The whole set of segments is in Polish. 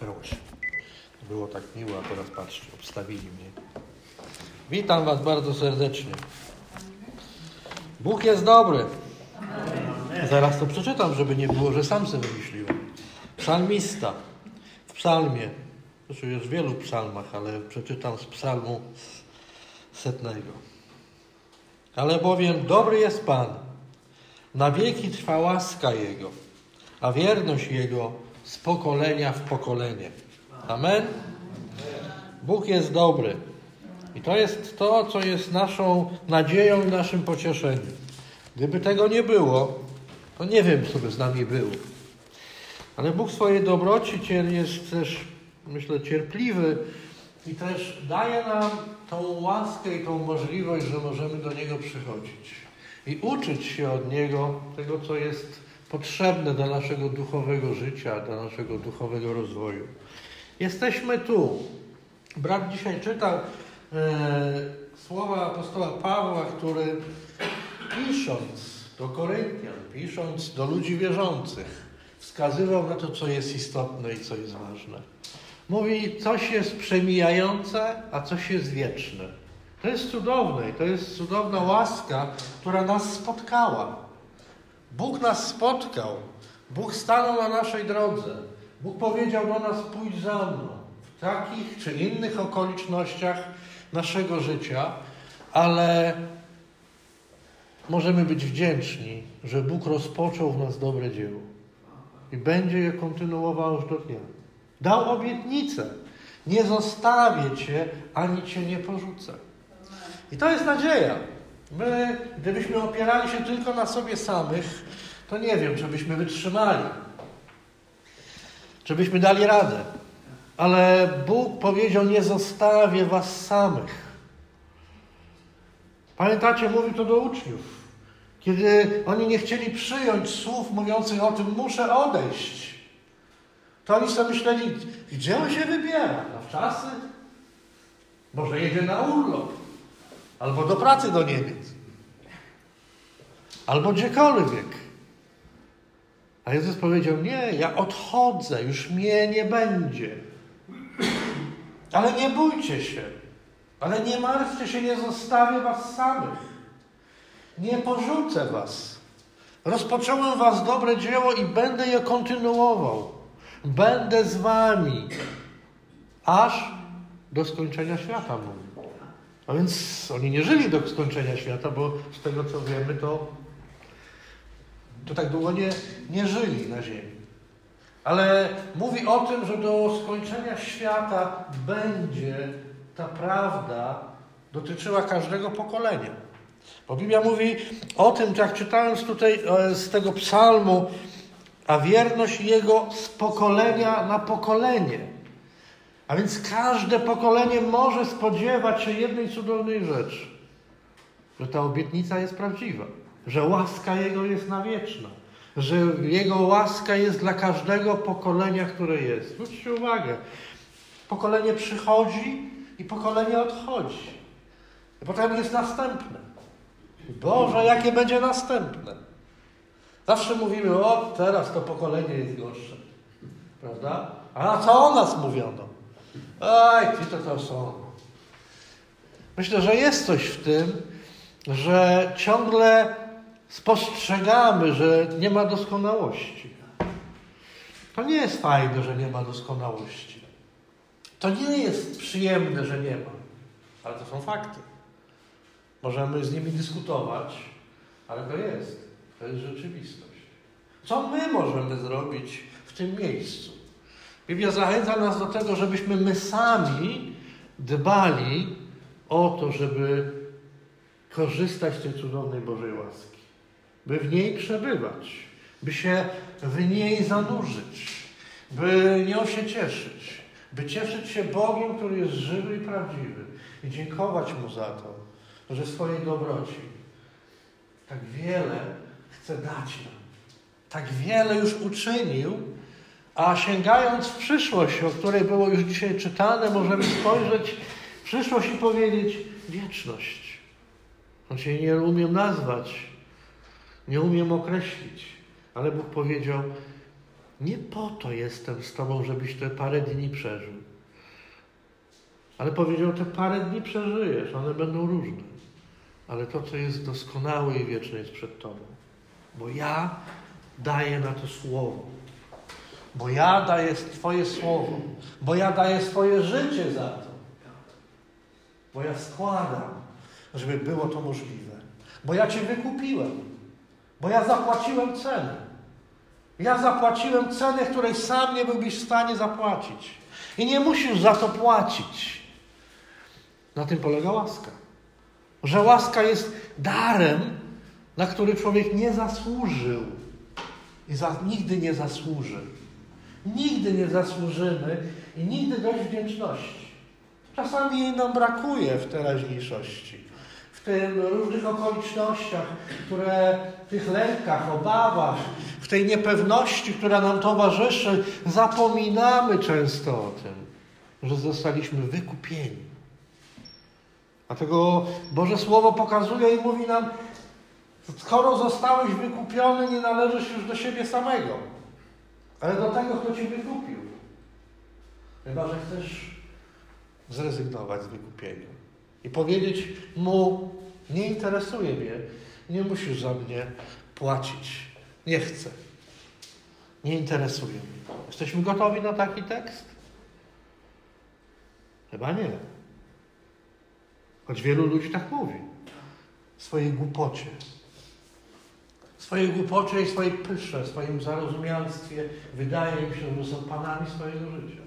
zaczęło się. Było tak miło, a teraz patrzcie, obstawili mnie. Witam Was bardzo serdecznie. Bóg jest dobry. Zaraz to przeczytam, żeby nie było, że sam sobie wymyśliłem. Psalmista w psalmie, zresztą jest w wielu psalmach, ale przeczytam z psalmu 100. Ale bowiem dobry jest Pan, na wieki trwa łaska Jego, a wierność Jego z pokolenia w pokolenie. Amen? Bóg jest dobry. I to jest to, co jest naszą nadzieją i naszym pocieszeniem. Gdyby tego nie było, to nie wiem, co by z nami było. Ale Bóg w swojej dobroci jest też, myślę, cierpliwy i też daje nam tą łaskę i tą możliwość, że możemy do Niego przychodzić i uczyć się od Niego tego, co jest potrzebne dla naszego duchowego życia, dla naszego duchowego rozwoju. Jesteśmy tu. Brat dzisiaj czytał słowa apostoła Pawła, który pisząc do Koryntian, pisząc do ludzi wierzących, wskazywał na to, co jest istotne i co jest ważne. Mówi, coś jest przemijające, a coś jest wieczne. To jest cudowne i to jest cudowna łaska, która nas spotkała. Bóg nas spotkał. Bóg stanął na naszej drodze. Bóg powiedział do nas, pójdź za mną. W takich czy innych okolicznościach naszego życia, ale możemy być wdzięczni, że Bóg rozpoczął w nas dobre dzieło i będzie je kontynuował aż do dnia. Dał obietnicę. Nie zostawię Cię, ani Cię nie porzucę. I to jest nadzieja. My, gdybyśmy opierali się tylko na sobie samych, to nie wiem, czy byśmy wytrzymali. Czy byśmy dali radę. Ale Bóg powiedział, nie zostawię was samych. Pamiętacie, mówił to do uczniów. Kiedy oni nie chcieli przyjąć słów mówiących o tym, muszę odejść, to oni sobie myśleli, gdzie on się wybiera? Na wczasy? Może jedzie na urlop. Albo do pracy do Niemiec. Albo gdziekolwiek. A Jezus powiedział, nie, ja odchodzę, już mnie nie będzie. Ale nie bójcie się. Ale nie martwcie się, nie zostawię was samych. Nie porzucę was. Rozpocząłem was dobre dzieło i będę je kontynuował. Będę z wami. Aż do skończenia świata, mówi. A więc oni nie żyli do skończenia świata, bo z tego co wiemy, to tak długo nie żyli na ziemi. Ale mówi o tym, że do skończenia świata będzie ta prawda dotyczyła każdego pokolenia. Bo Biblia mówi o tym, jak czytałem tutaj z tego psalmu, a wierność Jego z pokolenia na pokolenie. A więc każde pokolenie może spodziewać się jednej cudownej rzeczy. Że ta obietnica jest prawdziwa. Że łaska Jego jest na wieczna. Że Jego łaska jest dla każdego pokolenia, które jest. Zwróćcie uwagę. Pokolenie przychodzi i pokolenie odchodzi. I potem jest następne. Boże, jakie będzie następne. Zawsze mówimy, o teraz to pokolenie jest gorsze. Prawda? A co o nas mówiono? Aj, ci to są. Myślę, że jest coś w tym, że ciągle spostrzegamy, że nie ma doskonałości. To nie jest fajne, że nie ma doskonałości. To nie jest przyjemne, że nie ma. Ale to są fakty. Możemy z nimi dyskutować, ale to jest. To jest rzeczywistość. Co my możemy zrobić w tym miejscu? Biblia zachęca nas do tego, żebyśmy my sami dbali o to, żeby korzystać z tej cudownej Bożej łaski. By w niej przebywać. By się w niej zanurzyć. By nią się cieszyć. By cieszyć się Bogiem, który jest żywy i prawdziwy. I dziękować Mu za to, że w swojej dobroci tak wiele chce dać nam. Tak wiele już uczynił, a sięgając w przyszłość, o której było już dzisiaj czytane, możemy spojrzeć w przyszłość i powiedzieć wieczność. Choć jej nie umiem nazwać, nie umiem określić, ale Bóg powiedział, Nie po to jestem z Tobą, żebyś te parę dni przeżył. Ale powiedział, te parę dni przeżyjesz, one będą różne. Ale to, co jest doskonałe i wieczne, jest przed Tobą. Bo ja daję na to słowo. Bo ja daję Twoje słowo. Bo ja daję swoje życie za to. Bo ja składam, żeby było to możliwe. Bo ja Cię wykupiłem. Bo ja zapłaciłem cenę. Ja zapłaciłem cenę, której sam nie byłbyś w stanie zapłacić. I nie musisz za to płacić. Na tym polega łaska. Że łaska jest darem, na który człowiek nie zasłużył. I nigdy nie zasłuży. Nigdy nie zasłużymy i nigdy dość wdzięczności. Czasami jej nam brakuje w teraźniejszości. W tych różnych okolicznościach, w tych lękach, obawach, w tej niepewności, która nam towarzyszy, zapominamy często o tym, że zostaliśmy wykupieni. Dlatego Boże Słowo pokazuje i mówi nam, skoro zostałeś wykupiony, nie należysz już do siebie samego, ale do tego, kto Cię wykupił. Chyba że chcesz zrezygnować z wykupienia i powiedzieć Mu, nie interesuje mnie, nie musisz za mnie płacić. Nie chcę. Nie interesuje mnie. Jesteśmy gotowi na taki tekst? Chyba nie. Choć wielu ludzi tak mówi. W swojej głupocie. W swojej głupocie i swojej pysze, w swoim zarozumialstwie wydaje im się, że są panami swojego życia.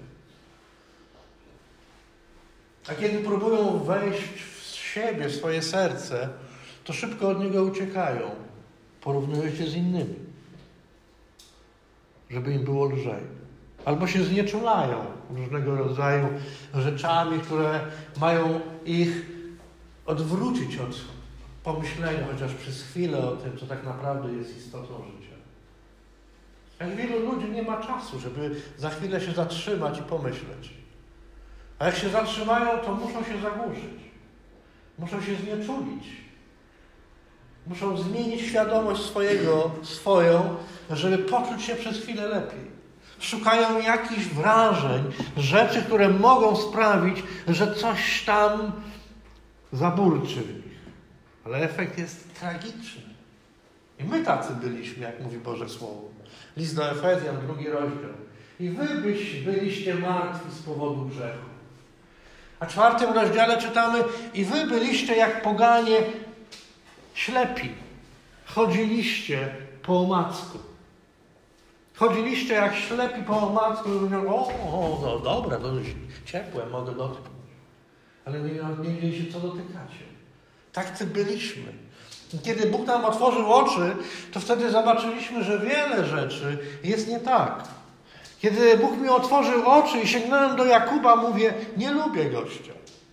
A kiedy próbują wejść w siebie, w swoje serce, to szybko od niego uciekają. Porównują się z innymi. Żeby im było lżej. Albo się znieczulają różnego rodzaju rzeczami, które mają ich odwrócić od pomyślenia, chociaż przez chwilę o tym, co tak naprawdę jest istotą życia. Jak wielu ludzi nie ma czasu, żeby za chwilę się zatrzymać i pomyśleć. A jak się zatrzymają, to muszą się zagłuszyć. Muszą się znieczulić. Muszą zmienić świadomość swoją, żeby poczuć się przez chwilę lepiej. Szukają jakichś wrażeń, rzeczy, które mogą sprawić, że coś tam zaburczy w nich. Ale efekt jest tragiczny. I my tacy byliśmy, jak mówi Boże Słowo. List do Efezjan, 2 rozdział. I wy byliście martwi z powodu grzechu. A w 4 rozdziale czytamy, i wy byliście jak poganie ślepi. Chodziliście po omacku. Chodziliście jak ślepi po omacku i mówią, no dobra, to już ciepłe, mogę dotknąć. Ale nie wiedzieliście, co dotykacie. Tak byliśmy. I kiedy Bóg nam otworzył oczy, to wtedy zobaczyliśmy, że wiele rzeczy jest nie tak. Kiedy Bóg mi otworzył oczy i sięgnąłem do Jakuba, mówię, nie lubię gościa.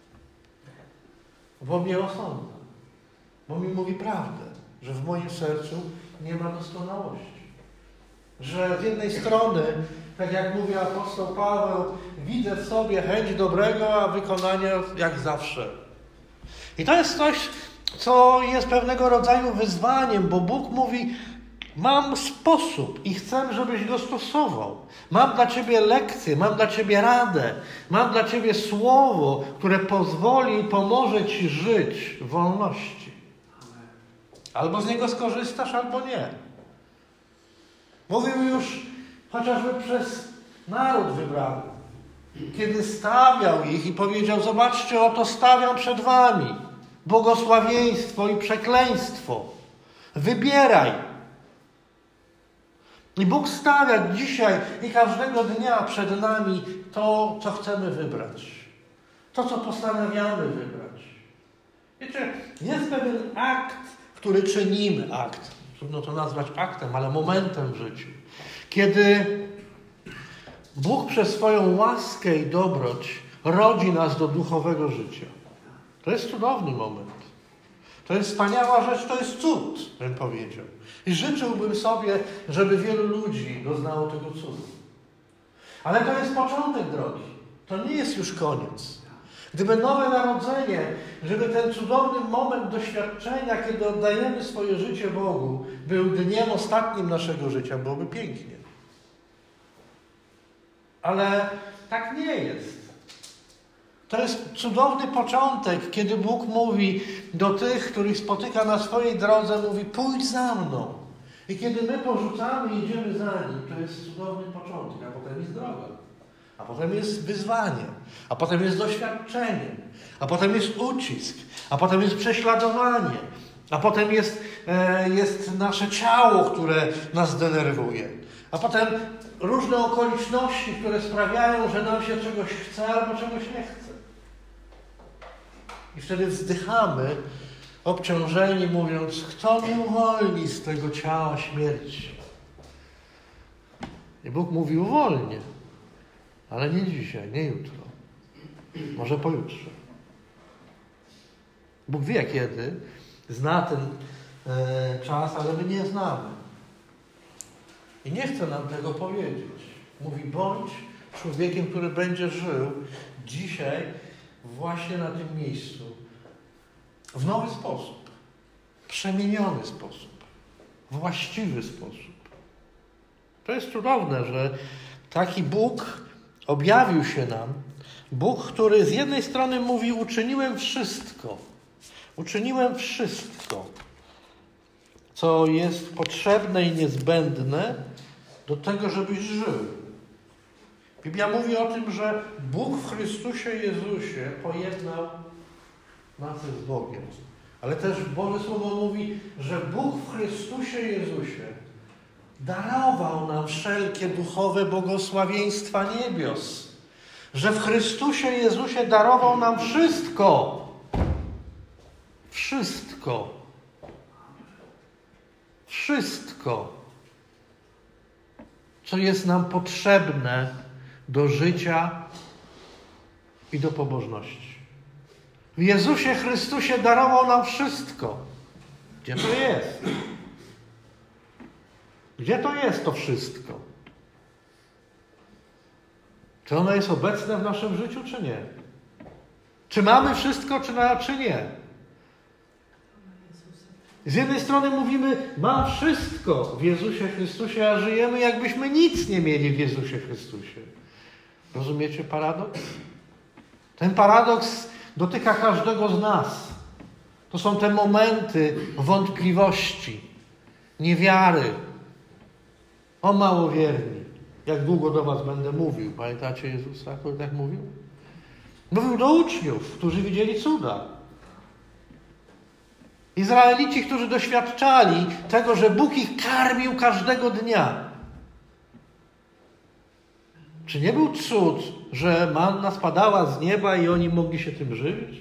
Bo mnie osądza. Bo mi mówi prawdę, że w moim sercu nie ma doskonałości. Że z jednej strony, tak jak mówi apostoł Paweł, widzę w sobie chęć dobrego, a wykonanie jak zawsze. I to jest coś, co jest pewnego rodzaju wyzwaniem, bo Bóg mówi, mam sposób i chcę, żebyś go stosował. Mam dla Ciebie lekcję, mam dla Ciebie radę, mam dla Ciebie słowo, które pozwoli i pomoże Ci żyć w wolności. Albo z niego skorzystasz, albo nie. Mówił już chociażby przez naród wybrany. Kiedy stawiał ich i powiedział, zobaczcie, oto stawiam przed wami błogosławieństwo i przekleństwo. Wybieraj. I Bóg stawia dzisiaj i każdego dnia przed nami to, co chcemy wybrać. To, co postanawiamy wybrać. Wiecie, jest pewien akt, który czynimy. Trudno to nazwać aktem, ale momentem w życiu. Kiedy Bóg przez swoją łaskę i dobroć rodzi nas do duchowego życia. To jest cudowny moment. To jest wspaniała rzecz, to jest cud, bym powiedział. I życzyłbym sobie, żeby wielu ludzi doznało tego cudu. Ale to jest początek drogi. To nie jest już koniec. Gdyby nowe narodzenie, żeby ten cudowny moment doświadczenia, kiedy oddajemy swoje życie Bogu, był dniem ostatnim naszego życia, byłoby pięknie. Ale tak nie jest. To jest cudowny początek, kiedy Bóg mówi do tych, których spotyka na swojej drodze, mówi: pójdź za mną. I kiedy my porzucamy i idziemy za Nim, to jest cudowny początek, a potem jest droga. A potem jest wyzwanie, a potem jest doświadczenie, a potem jest ucisk, a potem jest prześladowanie, a potem jest nasze ciało, które nas denerwuje, a potem różne okoliczności, które sprawiają, że nam się czegoś chce albo czegoś nie chce. I wtedy wzdychamy obciążeni, mówiąc: kto mnie uwolni z tego ciała śmierci? I Bóg mówi: uwolnię. Ale nie dzisiaj, nie jutro. Może pojutrze. Bóg wie kiedy. Zna ten czas, ale my nie znamy. I nie chce nam tego powiedzieć. Mówi: bądź człowiekiem, który będzie żył dzisiaj właśnie na tym miejscu w nowy sposób. Przemieniony sposób. Właściwy sposób. To jest cudowne, że taki Bóg objawił się nam. Bóg, który z jednej strony mówi: uczyniłem wszystko. Uczyniłem wszystko, co jest potrzebne i niezbędne do tego, żebyś żył. Biblia mówi o tym, że Bóg w Chrystusie Jezusie pojednał nas z Bogiem. Ale też Boże Słowo mówi, że Bóg w Chrystusie Jezusie darował nam wszelkie duchowe błogosławieństwa niebios. Że w Chrystusie Jezusie darował nam wszystko. Wszystko. Wszystko, co jest nam potrzebne do życia i do pobożności. W Jezusie Chrystusie darował nam wszystko. Gdzie to jest? Gdzie to jest to wszystko? Czy ono jest obecne w naszym życiu, czy nie? Czy mamy wszystko, czy nie? Z jednej strony mówimy: mam wszystko w Jezusie Chrystusie, a żyjemy, jakbyśmy nic nie mieli w Jezusie Chrystusie. Rozumiecie paradoks? Ten paradoks dotyka każdego z nas. To są te momenty wątpliwości, niewiary. O małowierni, jak długo do was będę mówił. Pamiętacie Jezusa, który tak mówił? Mówił do uczniów, którzy widzieli cuda. Izraelici, którzy doświadczali tego, że Bóg ich karmił każdego dnia. Czy nie był cud, że manna spadała z nieba i oni mogli się tym żywić?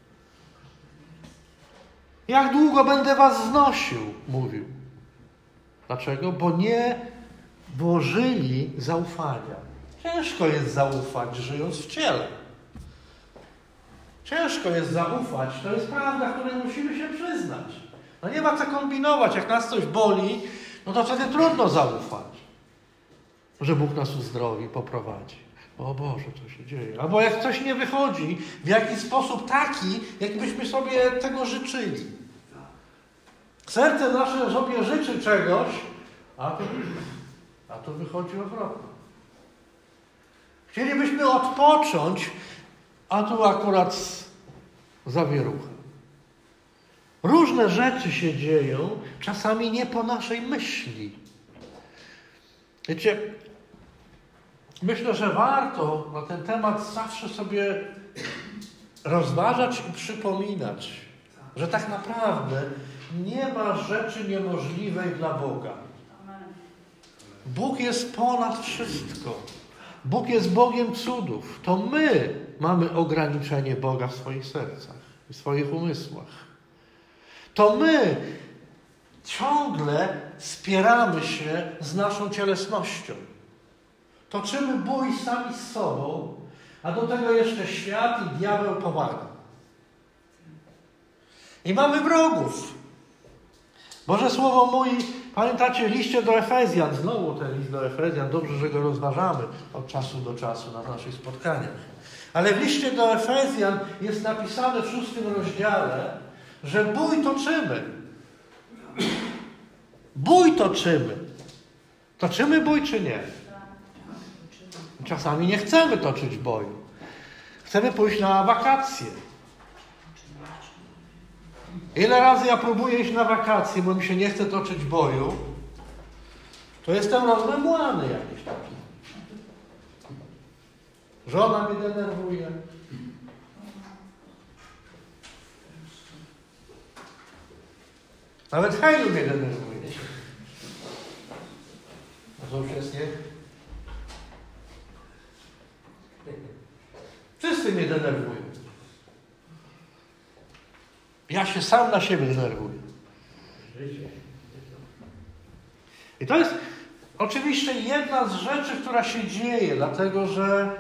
Jak długo będę was znosił? Mówił. Dlaczego? Bo nie włożyli zaufania. Ciężko jest zaufać, żyjąc w ciele. Ciężko jest zaufać. To jest prawda, której musimy się przyznać. No nie ma co kombinować. Jak nas coś boli, no to wtedy trudno zaufać, że Bóg nas uzdrowi, poprowadzi. O Boże, co się dzieje? Albo jak coś nie wychodzi w jakiś sposób taki, jakbyśmy sobie tego życzyli. Serce nasze sobie życzy czegoś, a to wychodzi odwrotnie. Chcielibyśmy odpocząć, a tu akurat zawierucha. Różne rzeczy się dzieją, czasami nie po naszej myśli. Wiecie, myślę, że warto na ten temat zawsze sobie rozważać i przypominać, że tak naprawdę nie ma rzeczy niemożliwej dla Boga. Bóg jest ponad wszystko. Bóg jest Bogiem cudów. To my mamy ograniczenie Boga w swoich sercach, w swoich umysłach. To my ciągle spieramy się z naszą cielesnością. Toczymy bój sami z sobą, a do tego jeszcze świat i diabeł pomaga. I mamy wrogów. Boże Słowo mówi, pamiętacie, w liście do Efezjan, znowu ten list do Efezjan, dobrze, że go rozważamy od czasu do czasu na naszych spotkaniach. Ale w liście do Efezjan jest napisane w 6 rozdziale, że bój toczymy. Bój toczymy. Toczymy bój czy nie? Czasami nie chcemy toczyć boju. Chcemy pójść na wakacje. Ile razy ja próbuję iść na wakacje, bo mi się nie chce toczyć boju, to jestem rozmemłany jakiś taki. Żona mnie denerwuje. Nawet Hejlu mnie denerwuje. A to już jest nie? Wszyscy mnie denerwują. Ja się sam na siebie denerwuję. I to jest oczywiście jedna z rzeczy, która się dzieje, dlatego że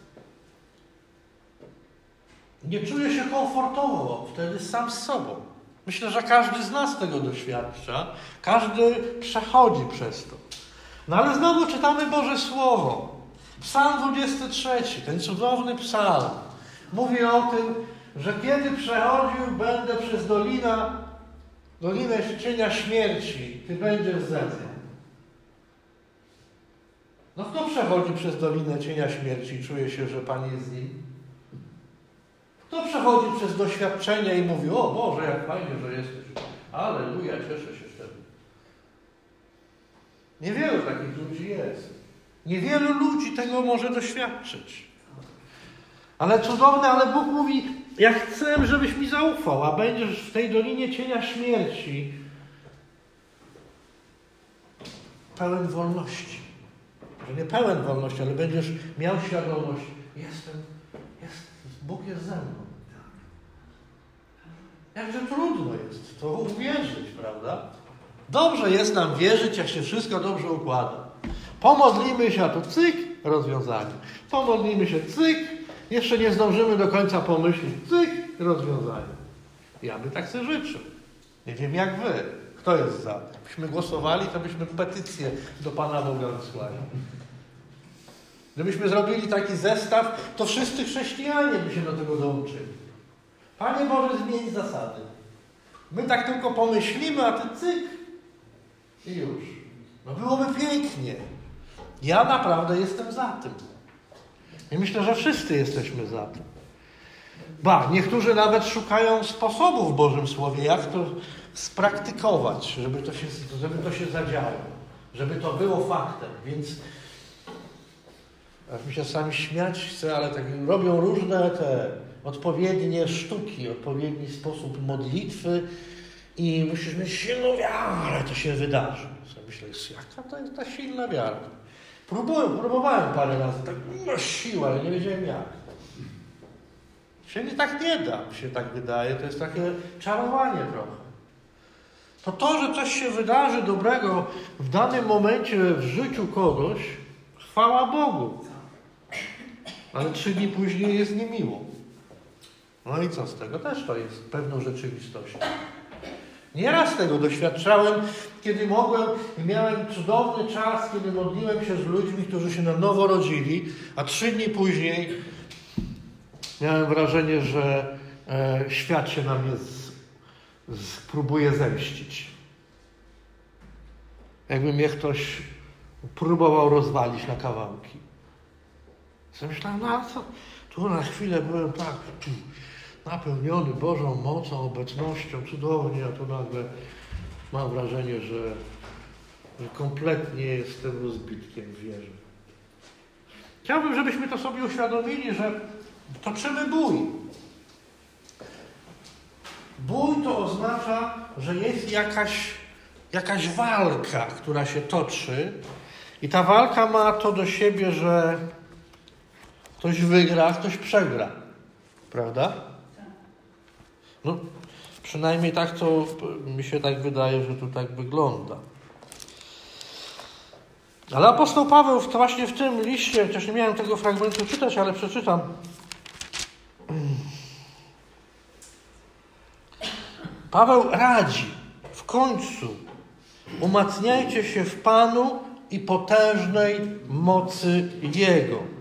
nie czuję się komfortowo wtedy sam z sobą. Myślę, że każdy z nas tego doświadcza. Każdy przechodzi przez to. No ale znowu czytamy Boże Słowo. Psalm 23, ten cudowny psalm, mówi o tym, że kiedy przechodził będę przez dolinę cienia śmierci, Ty będziesz ze mną. No kto przechodzi przez dolinę cienia śmierci i czuje się, że Pan jest z nim? Kto przechodzi przez doświadczenie i mówi, o Boże, jak fajnie, że jesteś. Alleluja, cieszę się wtedy. Niewielu takich ludzi jest. Niewielu ludzi tego może doświadczyć. Ale cudowne, ale Bóg mówi, ja chcę, żebyś mi zaufał, a będziesz w tej dolinie cienia śmierci pełen wolności. Że nie pełen wolności, ale będziesz miał świadomość, Bóg jest ze mną. Jakże trudno jest to uwierzyć, prawda? Dobrze jest nam wierzyć, jak się wszystko dobrze układa. Pomodlimy się, a to cyk, rozwiązanie. Pomodlimy się, cyk, jeszcze nie zdążymy do końca pomyśleć, cyk, rozwiązanie. Ja bym tak sobie życzył. Nie wiem jak wy. Kto jest za? Gdybyśmy głosowali, to byśmy petycję do Pana Boga wysłali. Gdybyśmy zrobili taki zestaw, to wszyscy chrześcijanie by się do tego dołączyli. Panie Boże, zmień zasady. My tak tylko pomyślimy, a Ty cyk i już. No byłoby pięknie. Ja naprawdę jestem za tym. I myślę, że wszyscy jesteśmy za tym. Niektórzy nawet szukają sposobów w Bożym Słowie, jak to spraktykować, żeby to się zadziało. Żeby to było faktem. Więc aż mi się sami śmiać chce, ale tak robią różne te odpowiednie sztuki, odpowiedni sposób modlitwy i musisz mieć silną wiarę, to się wydarzy. Myślę, jaka to jest ta silna wiara? Próbowałem parę razy, tak siła, ale nie wiedziałem jak. Się tak nie da, mi się tak wydaje, to jest takie czarowanie trochę. To, że coś się wydarzy dobrego w danym momencie w życiu kogoś, chwała Bogu. Ale 3 dni później jest niemiło. No i co z tego? Też to jest pewną rzeczywistością. Nieraz tego doświadczałem, kiedy miałem cudowny czas, kiedy modliłem się z ludźmi, którzy się na nowo rodzili, a 3 dni później miałem wrażenie, że świat się na mnie próbuje zemścić. Jakby mnie ktoś próbował rozwalić na kawałki. Myślałem, no ale co? Tu na chwilę byłem tak napełniony Bożą mocą, obecnością, cudownie, a tu nagle mam wrażenie, że kompletnie jestem rozbitkiem w wierze. Chciałbym, żebyśmy to sobie uświadomili, że toczymy bój. Bój to oznacza, że jest jakaś walka, która się toczy i ta walka ma to do siebie, że ktoś wygra, ktoś przegra. Prawda? No, przynajmniej tak to mi się tak wydaje, że to tak wygląda. Ale apostoł Paweł właśnie w tym liście, chociaż nie miałem tego fragmentu czytać, ale przeczytam. Paweł radzi, w końcu umacniajcie się w Panu i potężnej mocy Jego.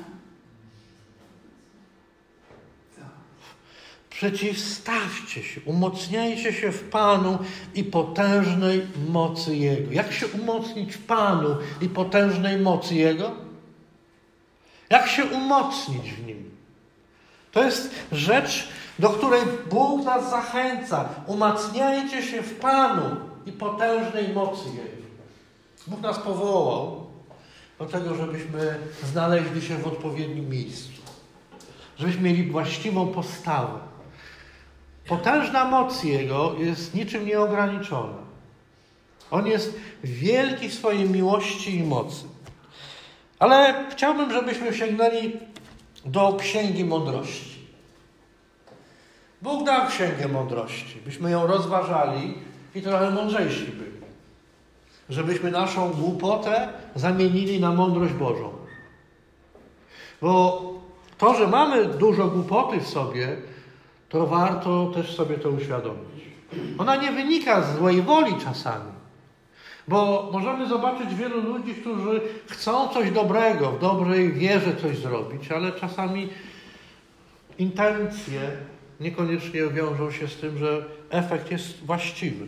Przeciwstawcie się, umocniajcie się w Panu i potężnej mocy Jego. Jak się umocnić w Panu i potężnej mocy Jego? Jak się umocnić w Nim? To jest rzecz, do której Bóg nas zachęca. Umacniajcie się w Panu i potężnej mocy Jego. Bóg nas powołał do tego, żebyśmy znaleźli się w odpowiednim miejscu. Żebyśmy mieli właściwą postawę. Potężna moc Jego jest niczym nieograniczona. On jest wielki w swojej miłości i mocy. Ale chciałbym, żebyśmy sięgnęli do Księgi Mądrości. Bóg dał Księgę Mądrości, byśmy ją rozważali i trochę mądrzejsi byli. Żebyśmy naszą głupotę zamienili na mądrość Bożą. Bo to, że mamy dużo głupoty w sobie, to warto też sobie to uświadomić. Ona nie wynika z złej woli czasami. Bo możemy zobaczyć wielu ludzi, którzy chcą coś dobrego, w dobrej wierze coś zrobić, ale czasami intencje niekoniecznie wiążą się z tym, że efekt jest właściwy.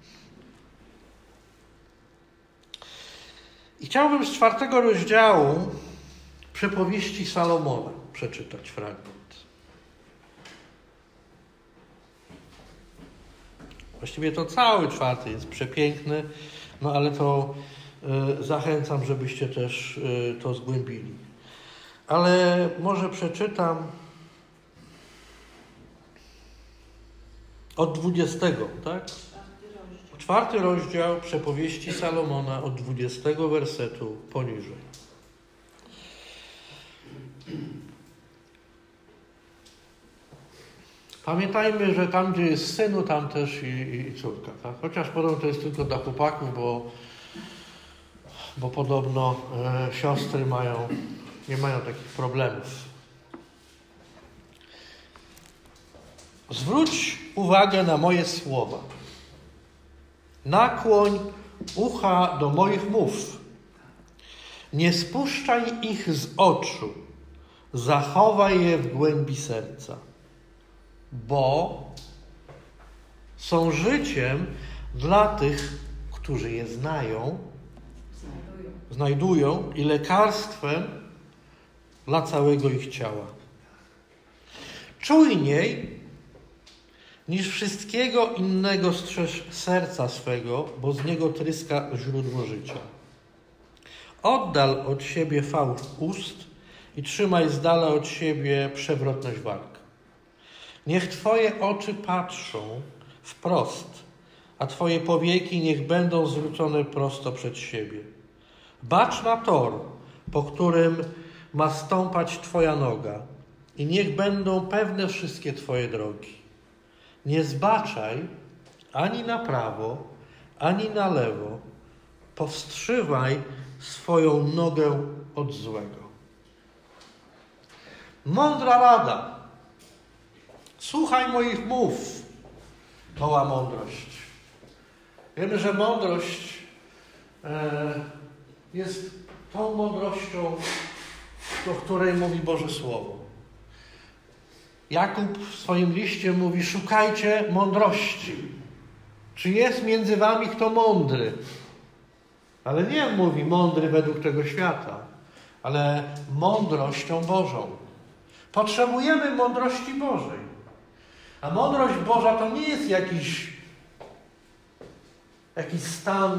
I chciałbym z 4 rozdziału Przypowieści Salomona przeczytać fragment. Właściwie to cały 4 jest przepiękny, no ale to zachęcam, żebyście też to zgłębili. Ale może przeczytam od 20, tak? 4 rozdział Przypowieści Salomona od 20 wersetu poniżej. Pamiętajmy, że tam, gdzie jest synu, tam też i córka. Tak? Chociaż podobno to jest tylko dla chłopaków, bo podobno siostry nie mają takich problemów. Zwróć uwagę na moje słowa. Nakłoń ucha do moich mów. Nie spuszczaj ich z oczu. Zachowaj je w głębi serca. Bo są życiem dla tych, którzy je znajdują i lekarstwem dla całego ich ciała. Czujniej niż wszystkiego innego strzeż serca swego, bo z niego tryska źródło życia. Oddal od siebie fałsz ust i trzymaj z dala od siebie przewrotność walk. Niech Twoje oczy patrzą wprost, a Twoje powieki niech będą zwrócone prosto przed siebie. Bacz na tor, po którym ma stąpać Twoja noga i niech będą pewne wszystkie Twoje drogi. Nie zbaczaj ani na prawo, ani na lewo. Powstrzymaj swoją nogę od złego. Mądra rada. Słuchaj moich mów, woła mądrość. Wiemy, że mądrość jest tą mądrością, o której mówi Boże Słowo. Jakub w swoim liście mówi: szukajcie mądrości. Czy jest między wami kto mądry? Ale nie mówi mądry według tego świata, ale mądrością Bożą. Potrzebujemy mądrości Bożej. A mądrość Boża to nie jest jakiś stan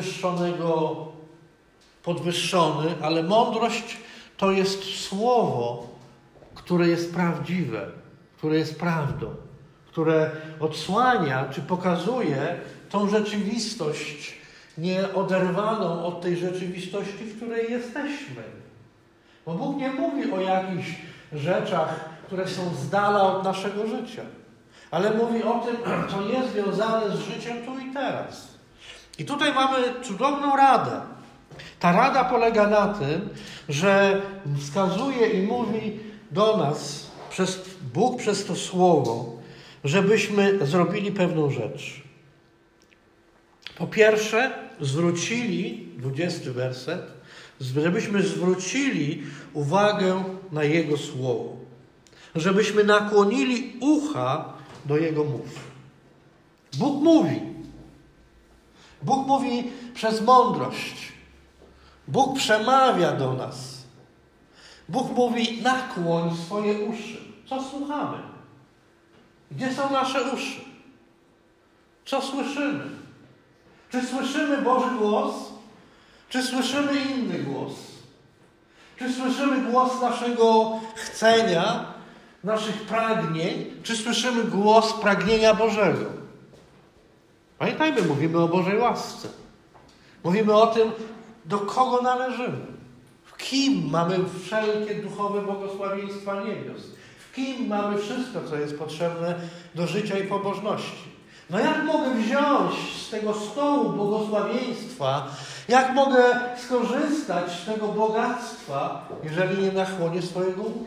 podwyższony, ale mądrość to jest słowo, które jest prawdziwe, które jest prawdą, które odsłania czy pokazuje tą rzeczywistość nieoderwaną od tej rzeczywistości, w której jesteśmy. Bo Bóg nie mówi o jakichś rzeczach, które są z dala od naszego życia, ale mówi o tym, co jest związane z życiem tu i teraz. I tutaj mamy cudowną radę. Ta rada polega na tym, że wskazuje i mówi do nas Bóg przez to słowo, żebyśmy zrobili pewną rzecz. Po pierwsze, 20 werset, żebyśmy zwrócili uwagę na Jego słowo. Żebyśmy nakłonili ucha do Jego mów. Bóg mówi. Bóg mówi przez mądrość. Bóg przemawia do nas. Bóg mówi, nakłoń swoje uszy. Co słuchamy? Gdzie są nasze uszy? Co słyszymy? Czy słyszymy Boży głos? Czy słyszymy inny głos? Czy słyszymy głos naszego chcenia, naszych pragnień? Czy słyszymy głos pragnienia Bożego? Pamiętajmy, mówimy o Bożej łasce. Mówimy o tym, do kogo należymy. W kim mamy wszelkie duchowe błogosławieństwa niebios. W kim mamy wszystko, co jest potrzebne do życia i pobożności. No jak mogę wziąć z tego stołu błogosławieństwa, jak mogę skorzystać z tego bogactwa, jeżeli nie nachłonię swojego uszu?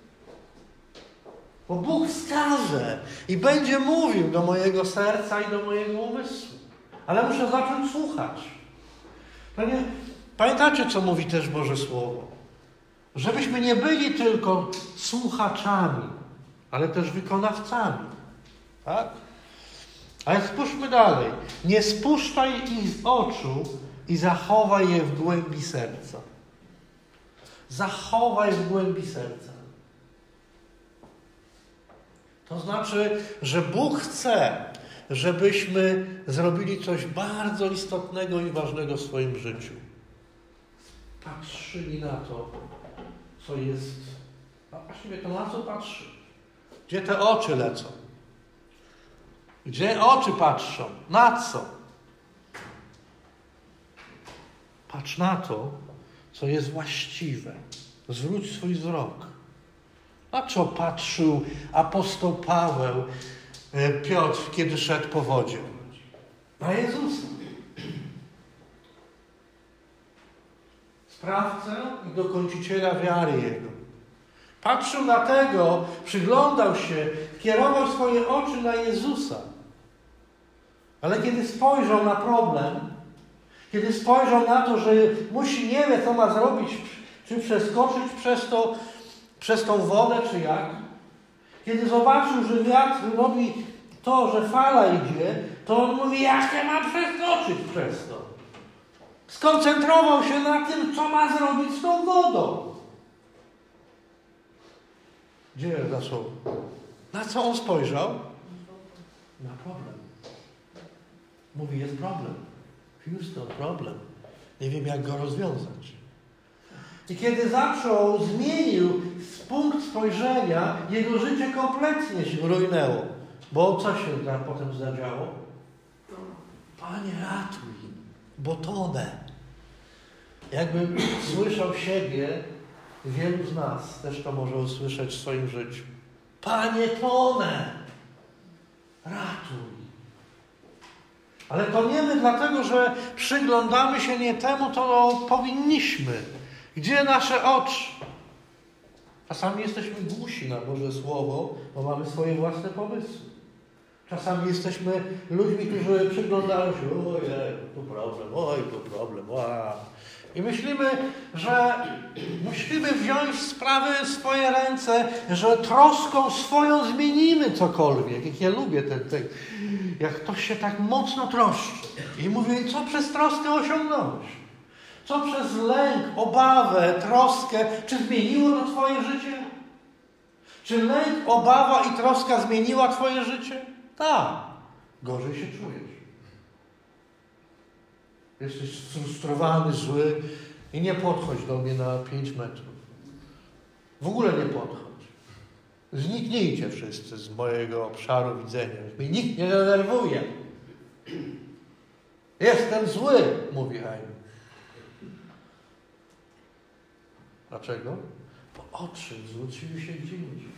Bo Bóg wskaże i będzie mówił do mojego serca i do mojego umysłu. Ale muszę zacząć słuchać. Pamiętacie, co mówi też Boże Słowo? Żebyśmy nie byli tylko słuchaczami, ale też wykonawcami. Tak? Ale spójrzmy dalej. Nie spuszczaj ich z oczu i zachowaj je w głębi serca. Zachowaj w głębi serca. To znaczy, że Bóg chce, żebyśmy zrobili coś bardzo istotnego i ważnego w swoim życiu. Patrzyli na to, co jest... A właściwie to na co patrzy? Gdzie te oczy lecą? Gdzie oczy patrzą? Na co? Patrz na to, co jest właściwe. Zwróć swój wzrok. Na co patrzył apostoł Paweł, Piotr, kiedy szedł po wodzie? Na Jezusa. Sprawcę i dokończyciela wiary Jego. Patrzył na tego, przyglądał się, kierował swoje oczy na Jezusa. Ale kiedy spojrzał na problem, kiedy spojrzał na to, że musi, nie wie, co ma zrobić, czy przeskoczyć przez tą wodę, czy jak, kiedy zobaczył, że wiatr robi to, że fala idzie, to on mówi, jak ja mam przeskoczyć przez to? Skoncentrował się na tym, co ma zrobić z tą wodą. Gdzie zaczął? Na co on spojrzał? Na problem. Mówi, jest problem. Houston, problem. Nie wiem, jak go rozwiązać. I kiedy zmienił punkt spojrzenia, jego życie kompletnie się rujnęło. Bo co się potem zadziało? Panie, ratuj, bo tonę. Jakbym słyszał siebie, wielu z nas też to może usłyszeć w swoim życiu. Panie, tonę, ratuj. Ale toniemy dlatego, że przyglądamy się nie temu, co powinniśmy. Gdzie nasze oczy? Czasami jesteśmy głusi na Boże Słowo, bo mamy swoje własne pomysły. Czasami jesteśmy ludźmi, którzy przyglądają się, ojej, tu problem, oj, tu problem, I myślimy, że musimy wziąć sprawy w swoje ręce, że troską swoją zmienimy cokolwiek. Jak ja lubię jak ktoś się tak mocno troszczy. I mówi, co przez troskę osiągnąłeś? Co przez lęk, obawę, troskę, czy zmieniło to Twoje życie? Czy lęk, obawa i troska zmieniła Twoje życie? Tak. Gorzej się czujesz. Jesteś sfrustrowany, zły i nie podchodź do mnie na 5 metrów. W ogóle nie podchodź. Zniknijcie wszyscy z mojego obszaru widzenia. Mnie nikt nie denerwuje. Jestem zły, mówi Haim. Dlaczego? Bo oczy zwróciły się gdzie indziej.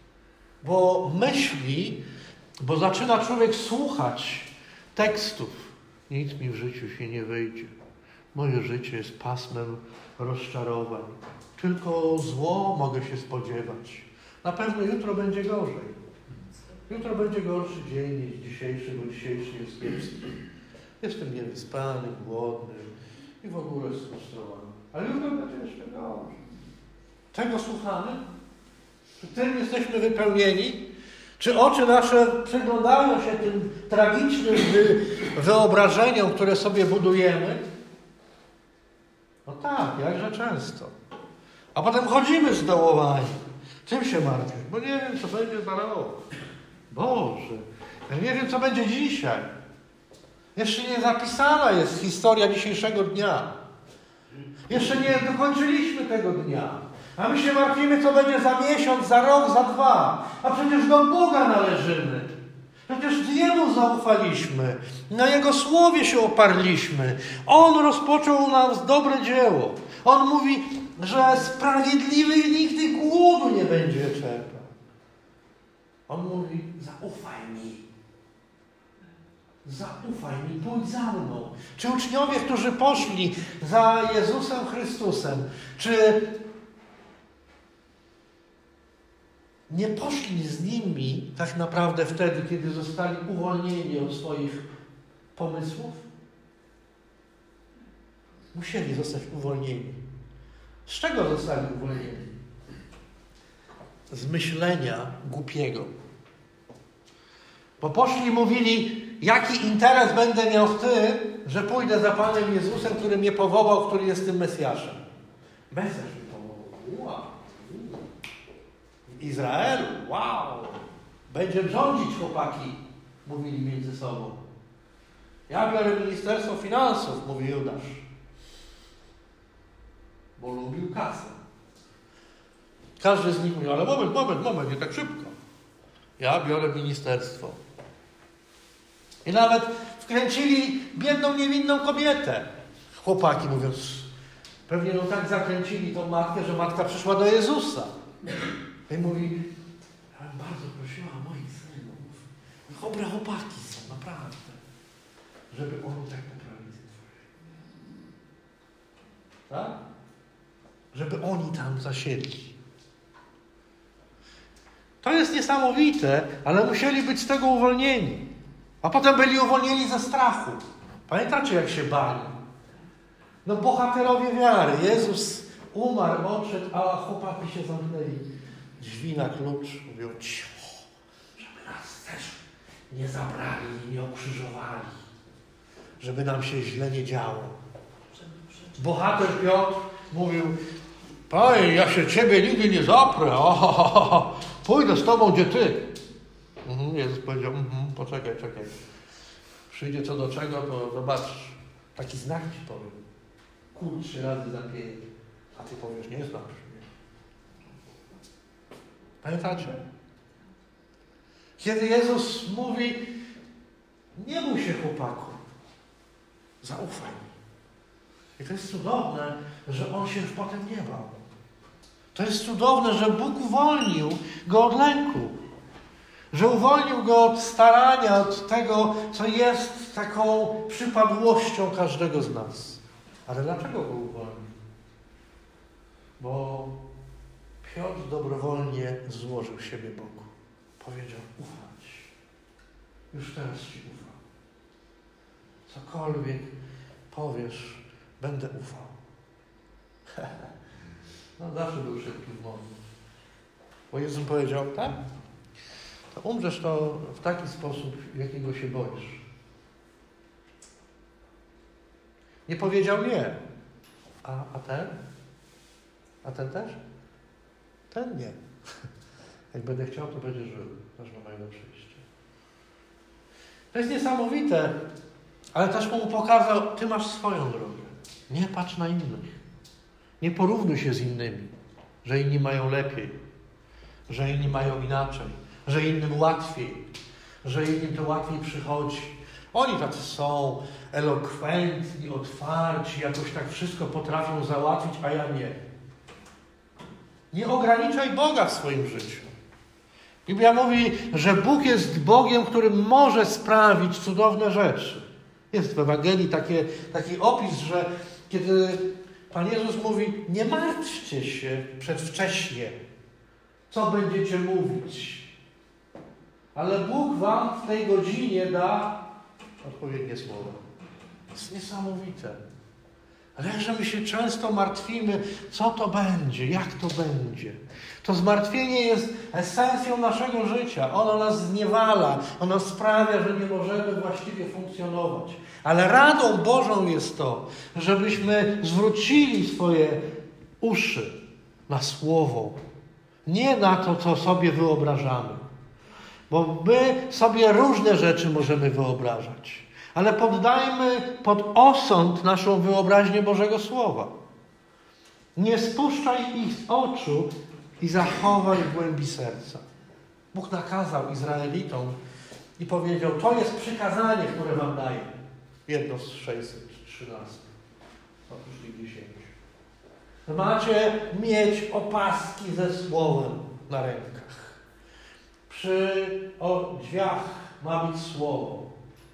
Bo zaczyna człowiek słuchać tekstów. Nic mi w życiu się nie wyjdzie. Moje życie jest pasmem rozczarowań. Tylko zło mogę się spodziewać. Na pewno jutro będzie gorzej. Jutro będzie gorszy dzień niż dzisiejszy, bo dzisiejszy jest kiepski. Jestem niewyspany, głodny i w ogóle sfrustrowany. Ale jutro będzie jeszcze gorzej. Czego słuchamy? Czy tym jesteśmy wypełnieni? Czy oczy nasze przyglądają się tym tragicznym wyobrażeniom, które sobie budujemy? No tak, jakże często. A potem chodzimy zdołowani. Czym się martwisz? Bo nie wiem, co będzie za rok. Boże, ja nie wiem, co będzie dzisiaj. Jeszcze nie zapisana jest historia dzisiejszego dnia. Jeszcze nie dokończyliśmy tego dnia. A my się martwimy, co będzie za miesiąc, za rok, za 2. A przecież do Boga należymy. Przecież Jemu zaufaliśmy. Na Jego słowie się oparliśmy. On rozpoczął u nas dobre dzieło. On mówi, że sprawiedliwy nigdy głodu nie będzie czerpał. On mówi, zaufaj mi. Zaufaj mi, pójdź za mną. Czy uczniowie, którzy poszli za Jezusem Chrystusem, czy nie poszli z nimi tak naprawdę wtedy, kiedy zostali uwolnieni od swoich pomysłów? Musieli zostać uwolnieni. Z czego zostali uwolnieni? Z myślenia głupiego. Bo poszli i mówili, jaki interes będę miał w tym, że pójdę za Panem Jezusem, który mnie powołał, który jest tym Mesjaszem. Mesjasz mnie powołał. Wow. Izraelu, wow. Będzie rządzić, chłopaki, mówili między sobą. Ja biorę Ministerstwo Finansów, mówi Judasz. Bo lubił kasę. Każdy z nich mówi, ale moment, nie tak szybko. Ja biorę ministerstwo. I nawet wkręcili biedną, niewinną kobietę. Chłopaki mówiąc, pewnie ją tak zakręcili tą matkę, że matka przyszła do Jezusa. I mówi, ja bym bardzo prosiła moich synów, dobre chłopaki są, naprawdę, żeby oni tak poprawili. Tak? Żeby oni tam zasiedli. To jest niesamowite, ale musieli być z tego uwolnieni. A potem byli uwolnieni ze strachu. Pamiętacie, jak się bali? No bohaterowie wiary. Jezus umarł, odszedł, a chłopaki się zamknęli. Drzwi na klucz. Mówią cicho, żeby nas też nie zabrali i nie ukrzyżowali. Żeby nam się źle nie działo. Bohater Piotr mówił, Panie, ja się Ciebie nigdy nie zaprę. Pójdę z Tobą, gdzie Ty. Jezus powiedział, poczekaj. Przyjdzie co do czego, to zobaczysz. Taki znak Ci powiem. Kół 3 razy zapieje. A Ty powiesz, nie znasz mnie. Pamiętacie? Kiedy Jezus mówi, nie bój się, chłopaku. Zaufaj mi. I to jest cudowne, że On się już potem nie bał. To jest cudowne, że Bóg uwolnił go od lęku. Że uwolnił go od starania, od tego, co jest taką przypadłością każdego z nas. Ale dlaczego go uwolnił? Bo Piotr dobrowolnie złożył siebie Bogu. Powiedział, ufać. Już teraz Ci ufam. Cokolwiek powiesz, będę ufał. No zawsze był szybki w mowie. Bo Jezus powiedział, tak? To umrzesz to w taki sposób, jakiego się boisz. Nie powiedział nie. A ten? A ten też? Ten nie. Jak będę chciał, to będzie żył. Też ma mojego przyjścia. To jest niesamowite, ale też mu pokazał, Ty masz swoją drogę. Nie patrz na innych. Nie porównuj się z innymi, że inni mają lepiej, że inni mają inaczej, że innym łatwiej, że innym to łatwiej przychodzi. Oni tacy są elokwentni, otwarci, jakoś tak wszystko potrafią załatwić, a ja nie. Nie ograniczaj Boga w swoim życiu. Biblia mówi, że Bóg jest Bogiem, który może sprawić cudowne rzeczy. Jest w Ewangelii taki opis, że kiedy Pan Jezus mówi, nie martwcie się przedwcześnie, co będziecie mówić. Ale Bóg wam w tej godzinie da odpowiednie słowa. To jest niesamowite. Ale jakże my się często martwimy, co to będzie, jak to będzie. To zmartwienie jest esencją naszego życia. Ono nas zniewala, ono sprawia, że nie możemy właściwie funkcjonować. Ale radą Bożą jest to, żebyśmy zwrócili swoje uszy na Słowo. Nie na to, co sobie wyobrażamy. Bo my sobie różne rzeczy możemy wyobrażać. Ale poddajmy pod osąd naszą wyobraźnię Bożego Słowa. Nie spuszczaj ich z oczu i zachowaj w głębi serca. Bóg nakazał Izraelitom i powiedział, to jest przykazanie, które wam daję. Jedno z 613. Oprócz tych 10. Macie mieć opaski ze Słowem na rękach. Przy drzwiach ma być Słowo.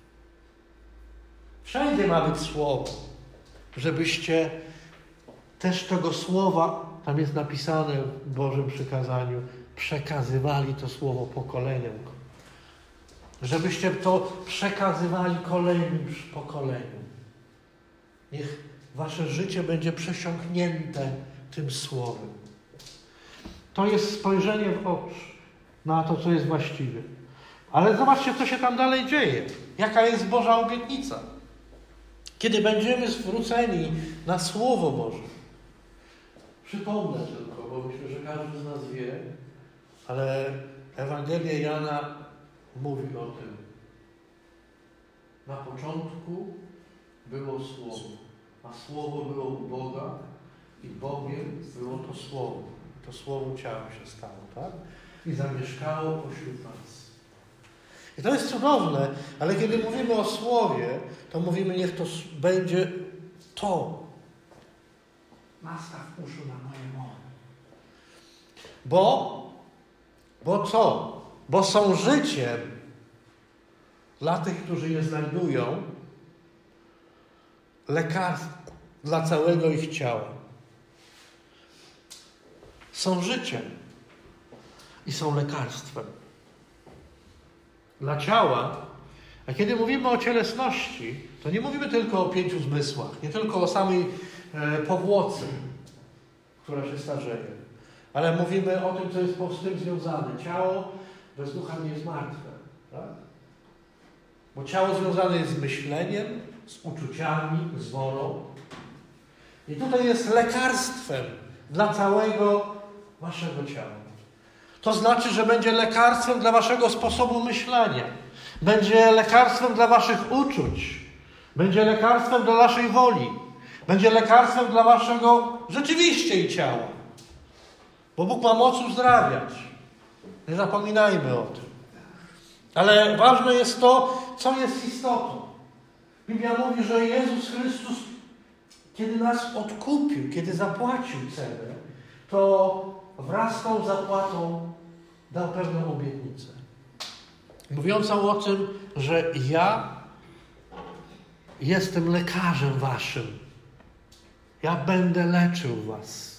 Wszędzie ma być Słowo. Żebyście też tego Słowa, tam jest napisane w Bożym przykazaniu, przekazywali to Słowo pokoleniom. Żebyście to przekazywali kolejnym pokoleniom. Niech wasze życie będzie przesiąknięte tym Słowem. To jest spojrzenie w oczy na to, co jest właściwe. Ale zobaczcie, co się tam dalej dzieje. Jaka jest Boża obietnica. Kiedy będziemy zwróceni na Słowo Boże. Przypomnę tylko, bo myślę, że każdy z nas wie, ale Ewangelia Jana mówi o tym. Na początku było Słowo, a Słowo było u Boga i Bogiem było to Słowo. To Słowo ciałem się stało, tak? I zamieszkało pośród nas. I to jest cudowne, ale kiedy mówimy o Słowie, to mówimy, niech to będzie to. Nastaw uszu na moje mowy. Bo co? Bo są życiem dla tych, którzy je znajdują, lekarstwem dla całego ich ciała. Są życiem i są lekarstwem dla ciała. A kiedy mówimy o cielesności, to nie mówimy tylko o 5 zmysłach, nie tylko o samej powłoce, która się starzeje, ale mówimy o tym, co jest z tym związane. Ciało bez ducha nie jest martwe, tak? Bo ciało związane jest z myśleniem, z uczuciami, z wolą. I tutaj jest lekarstwem dla całego waszego ciała. To znaczy, że będzie lekarstwem dla waszego sposobu myślenia. Będzie lekarstwem dla waszych uczuć. Będzie lekarstwem dla waszej woli. Będzie lekarstwem dla waszego rzeczywiście i ciała. Bo Bóg ma moc uzdrawiać. Nie zapominajmy o tym. Ale ważne jest to, co jest istotą. Biblia mówi, że Jezus Chrystus, kiedy nas odkupił, kiedy zapłacił cenę, to wraz z tą zapłatą dał pewną obietnicę. Mówiącą o tym, że ja jestem lekarzem waszym. Ja będę leczył was.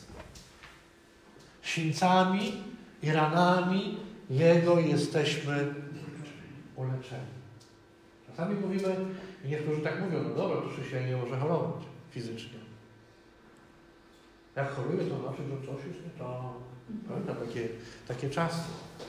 Sińcami i ranami Jego jesteśmy uleczeni. Czasami mówimy, i niektórzy tak mówią, no dobra, to chrześcijanin nie może chorować fizycznie. Jak choruje, to znaczy, że coś jest nie tak. Pamiętam takie czasy.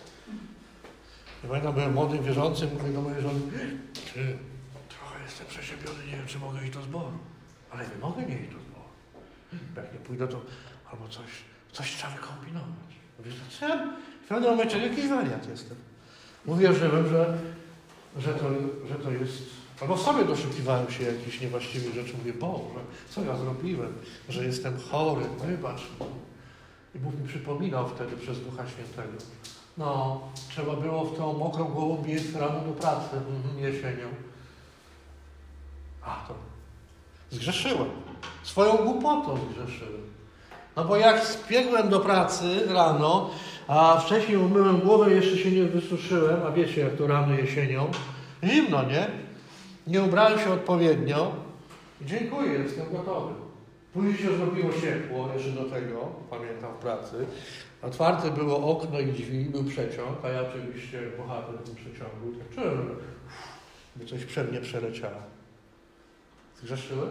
Ja pamiętam, byłem młodym wierzącym, mówię do mojej żony, trochę jestem przeziębiony, nie wiem, czy mogę iść do zboru. Ale nie mogę nie iść do zboru. Jak nie pójdę, to albo coś trzeba wykombinować. Mówię, co ja w pewnym momencie jakiś wariat jestem. Uwierzyłem, że to jest... Albo sobie doszukiwałem się jakichś niewłaściwych rzeczy. Mówię, Boże, co ja zrobiłem, że jestem chory, wybacz. I Bóg mi przypominał wtedy przez Ducha Świętego. No, trzeba było w tą mokrą głową biec rano do pracy jesienią. A to zgrzeszyłem. Swoją głupotą zgrzeszyłem. No bo jak zbiegłem do pracy rano, a wcześniej umyłem głowę, jeszcze się nie wysuszyłem, a wiecie jak to rano jesienią, zimno, nie? Nie ubrałem się odpowiednio. Dziękuję, jestem gotowy. Później się zrobiło ciepło, jeszcze do tego, pamiętam w pracy. Otwarte było okno i drzwi, był przeciąg, a ja oczywiście bohater w tym przeciągu. Tak czułem, by coś przed mnie przeleciało. Zgrzeszyłem?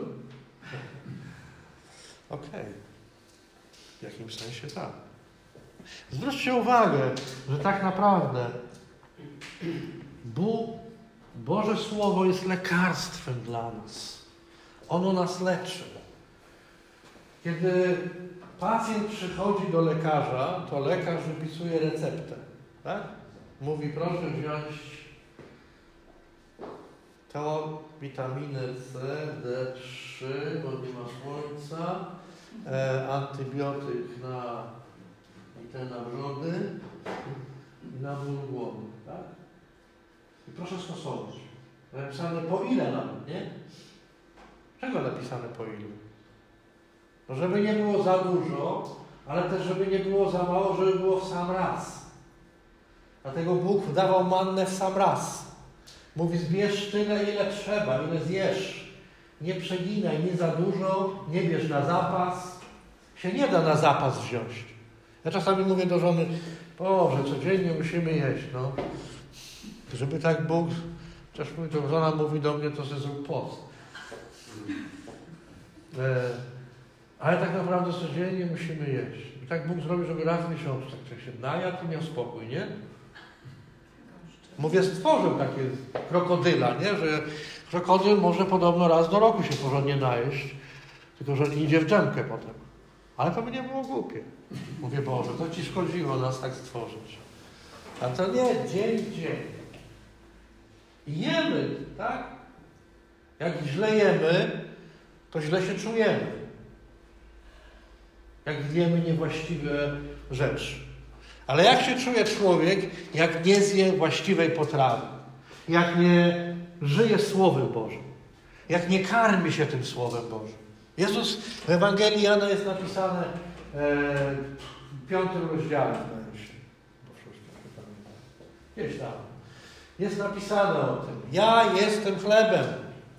Okej. W jakimś sensie tak. Zwróćcie uwagę, że tak naprawdę Boże Słowo jest lekarstwem dla nas. Ono nas leczy. Kiedy pacjent przychodzi do lekarza, to lekarz wypisuje receptę. Tak? Mówi, proszę wziąć to witaminę C, D3, bo nie ma słońca, antybiotyk na wrzody i na ból głowy. Tak? I proszę stosować. Napisane po ile nawet, nie? Czego napisane po ilu? No żeby nie było za dużo, ale też żeby nie było za mało, żeby było w sam raz. Dlatego Bóg dawał mannę w sam raz. Mówi, zbierz tyle, ile trzeba, ile zjesz. Nie przeginaj, nie za dużo, nie bierz na zapas. Się nie da na zapas wziąć. Ja czasami mówię do żony, Boże, codziennie musimy jeść, no. Żeby tak Bóg, chociaż to żona mówi do mnie, to sobie zrób post. Ale tak naprawdę codziennie musimy jeść. I tak Bóg zrobi, żeby raz w miesiącu tak się najadł i miał spokój, nie? Mówię, stworzył takie krokodyla, nie? Że krokodyl może podobno raz do roku się porządnie najeść, tylko że nie idzie w dżemkę potem. Ale to by nie było głupie. Mówię, Boże, to Ci szkodziło nas tak stworzyć. A to nie, dzień w dzień. I jemy, tak? Jak źle jemy, to źle się czujemy. Jak zjemy niewłaściwe rzeczy. Ale jak się czuje człowiek, jak nie zje właściwej potrawy? Jak nie żyje Słowem Bożym? Jak nie karmi się tym Słowem Bożym? Jezus w Ewangelii Jana jest napisane w 5 rozdziale, zdaje się. Gdzieś tam. Jest napisane o tym. Ja jestem chlebem.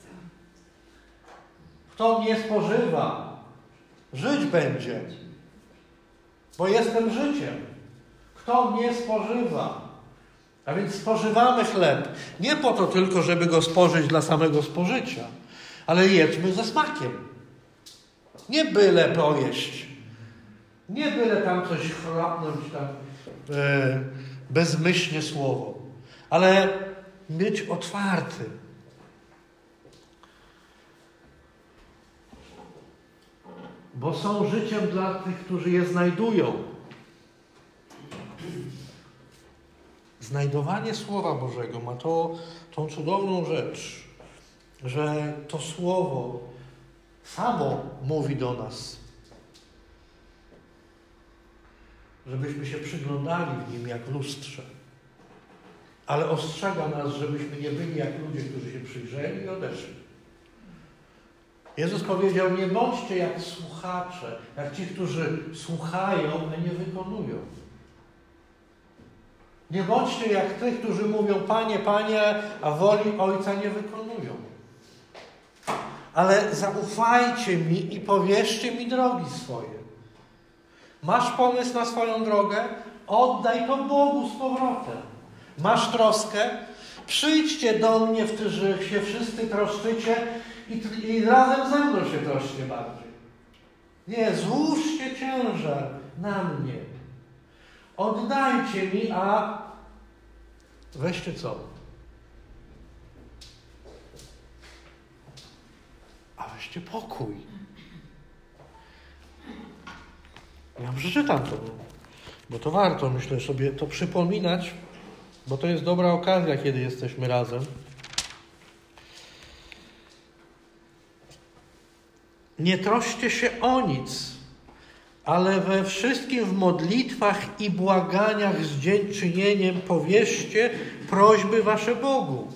Kto mnie spożywa, żyć będzie. Bo jestem życiem. Kto mnie spożywa? A więc spożywamy chleb. Nie po to tylko, żeby go spożyć dla samego spożycia, ale jedzmy ze smakiem. Nie byle pojeść. Nie byle tam coś chrapnąć tam bezmyślnie słowo. Ale być otwarty. Bo są życiem dla tych, którzy je znajdują. Znajdowanie Słowa Bożego ma tą cudowną rzecz, że to Słowo samo mówi do nas. Żebyśmy się przyglądali w nim jak w lustrze. Ale ostrzega nas, żebyśmy nie byli jak ludzie, którzy się przyjrzeli i odeszli. Jezus powiedział, nie bądźcie jak słuchacze, jak ci, którzy słuchają, a nie wykonują. Nie bądźcie jak tych, którzy mówią, Panie, Panie, a woli Ojca nie wykonują. Ale zaufajcie mi i powierzcie mi drogi swoje. Masz pomysł na swoją drogę? Oddaj to Bogu z powrotem. Masz troskę? Przyjdźcie do mnie, w których się wszyscy troszczycie i razem ze mną się troszcie bardziej. Nie, złóżcie ciężar na mnie. Oddajcie mi, a weźcie co? A weźcie pokój. Ja przeczytam to, bo to warto, myślę, sobie to przypominać, bo to jest dobra okazja, kiedy jesteśmy razem. Nie troszcie się o nic, ale we wszystkim w modlitwach i błaganiach z dziękczynieniem powierzcie prośby wasze Bogu.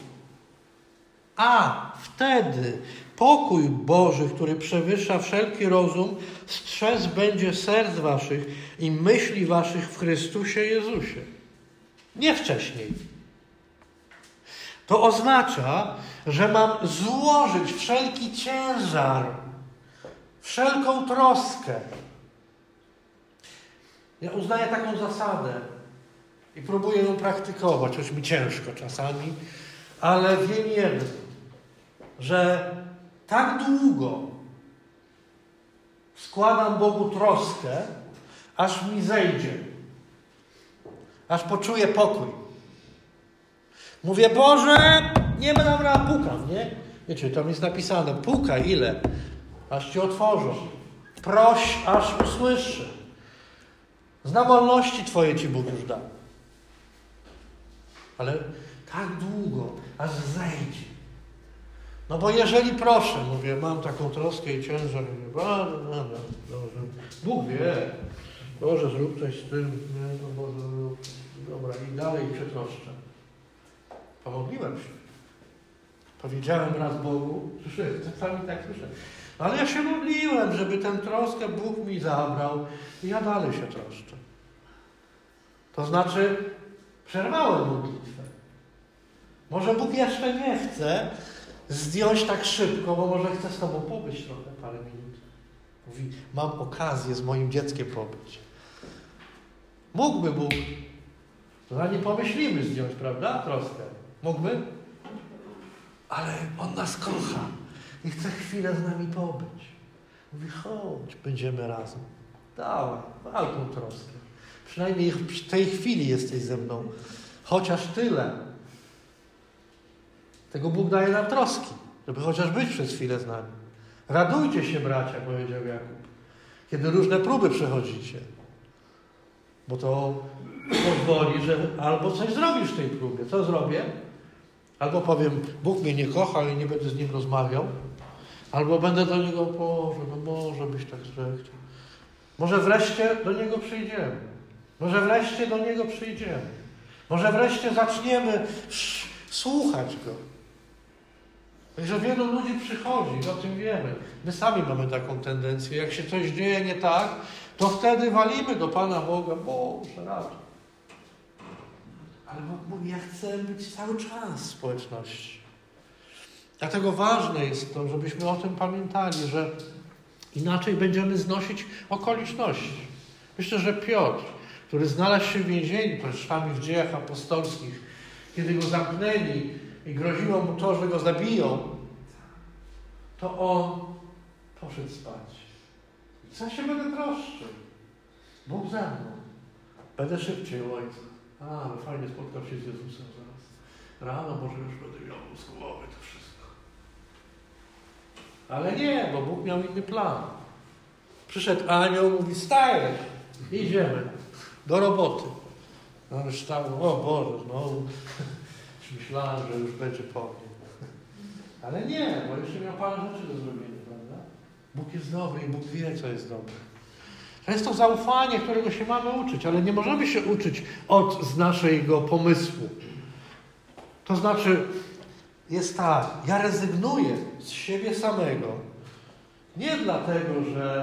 A wtedy pokój Boży, który przewyższa wszelki rozum, strzec będzie serc waszych i myśli waszych w Chrystusie Jezusie. Nie wcześniej. To oznacza, że mam złożyć wszelki ciężar, wszelką troskę. Ja uznaję taką zasadę i próbuję ją praktykować, choć mi ciężko czasami, ale wiem jedno, że tak długo składam Bogu troskę, aż mi zejdzie, aż poczuję pokój. Mówię, Boże, nie będę pukam, nie? Wiecie, tam jest napisane, pukaj ile? Aż ci otworzą. Proś, aż usłyszy. Znamienności Twoje Ci Bóg już da. Ale tak długo, aż zejdzie. No bo jeżeli proszę, mówię, mam taką troskę i ciężar, mówię, Bóg wie, Boże, zrób coś z tym, nie, no Boże, dobra, i dalej przetroszczę. Pomodliłem się. Powiedziałem raz Bogu, czasami tak słyszę, ale ja się modliłem, żeby tę troskę Bóg mi zabrał i ja dalej się troszczę. To znaczy, przerwałem modlitwę. Może Bóg jeszcze nie chce zdjąć tak szybko, bo może chce z Tobą pobyć trochę, parę minut. Mówi, mam okazję z moim dzieckiem pobyć. Mógłby Bóg, to nie pomyślimy zdjąć, prawda, troskę. Mógłby? Ale On nas kocha i chce chwilę z nami pobyć. Mówi, chodź, będziemy razem. Dawaj, wal tą troskę. Przynajmniej w tej chwili jesteś ze mną. Chociaż tyle. Tego Bóg daje nam troski, żeby chociaż być przez chwilę z nami. Radujcie się, bracia, powiedział Jakub, kiedy różne próby przechodzicie. Bo to pozwoli, że albo coś zrobisz w tej próbie. Co zrobię? Albo powiem, Bóg mnie nie kocha i nie będę z Nim rozmawiał. Albo będę do Niego, Boże, no może byś tak zechciał. Może wreszcie do Niego przyjdziemy. Może wreszcie do Niego przyjdziemy. Może wreszcie zaczniemy słuchać Go. Także wielu ludzi przychodzi, o tym wiemy. My sami mamy taką tendencję. Jak się coś dzieje nie tak, to wtedy walimy do Pana Boga. Boże, ratuj. Ale Bóg mówi, ja chcę być cały czas w społeczności. Dlatego ważne jest to, żebyśmy o tym pamiętali, że inaczej będziemy znosić okoliczności. Myślę, że Piotr, który znalazł się w więzieniu, to czytamy w Dziejach Apostolskich, kiedy go zamknęli i groziło mu to, że go zabiją, to on poszedł spać. I co się będę troszczył? Bóg ze mną. Będę szybciej u Ojca. Ale fajnie spotkał się z Jezusem zaraz. Rano może już będę miał z głowy to wszystko. Ale nie, bo Bóg miał inny plan. Przyszedł anioł, mówi, wstajesz, idziemy do roboty. No już tam, o Boże, znowu myślałem, że już będzie po mnie. Ale nie, bo jeszcze miał parę rzeczy do zrobienia, prawda? Bóg jest dobry i Bóg wie, co jest dobre. To jest to zaufanie, którego się mamy uczyć, ale nie możemy się uczyć z naszego pomysłu. To znaczy, jest tak, ja rezygnuję z siebie samego, nie dlatego,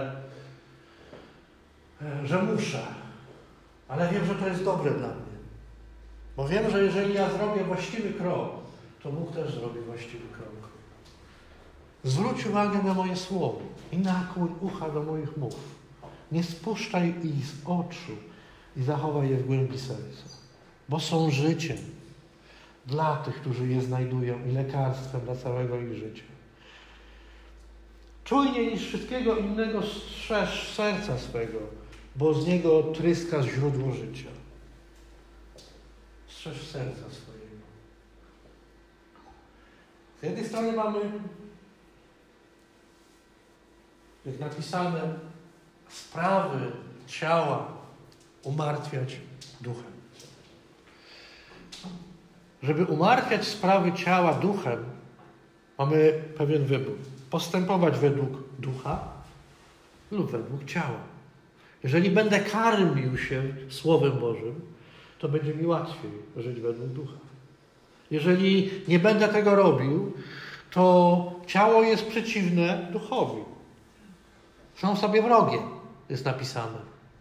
że muszę, ale wiem, że to jest dobre dla mnie. Bo wiem, że jeżeli ja zrobię właściwy krok, to Bóg też zrobi właściwy krok. Zwróć uwagę na moje słowo i nakłuń ucha do moich mów. Nie spuszczaj ich z oczu i zachowaj je w głębi serca, bo są życiem dla tych, którzy je znajdują i lekarstwem dla całego ich życia. Czujniej niż wszystkiego innego strzeż serca swego, bo z niego tryska źródło życia. Strzeż serca swojego. Z jednej strony mamy, jak napisane, sprawy ciała umartwiać duchem. Żeby umartwiać sprawy ciała duchem, mamy pewien wybór. Postępować według ducha lub według ciała. Jeżeli będę karmił się Słowem Bożym, to będzie mi łatwiej żyć według ducha. Jeżeli nie będę tego robił, to ciało jest przeciwne duchowi. Są sobie wrogie, jest napisane.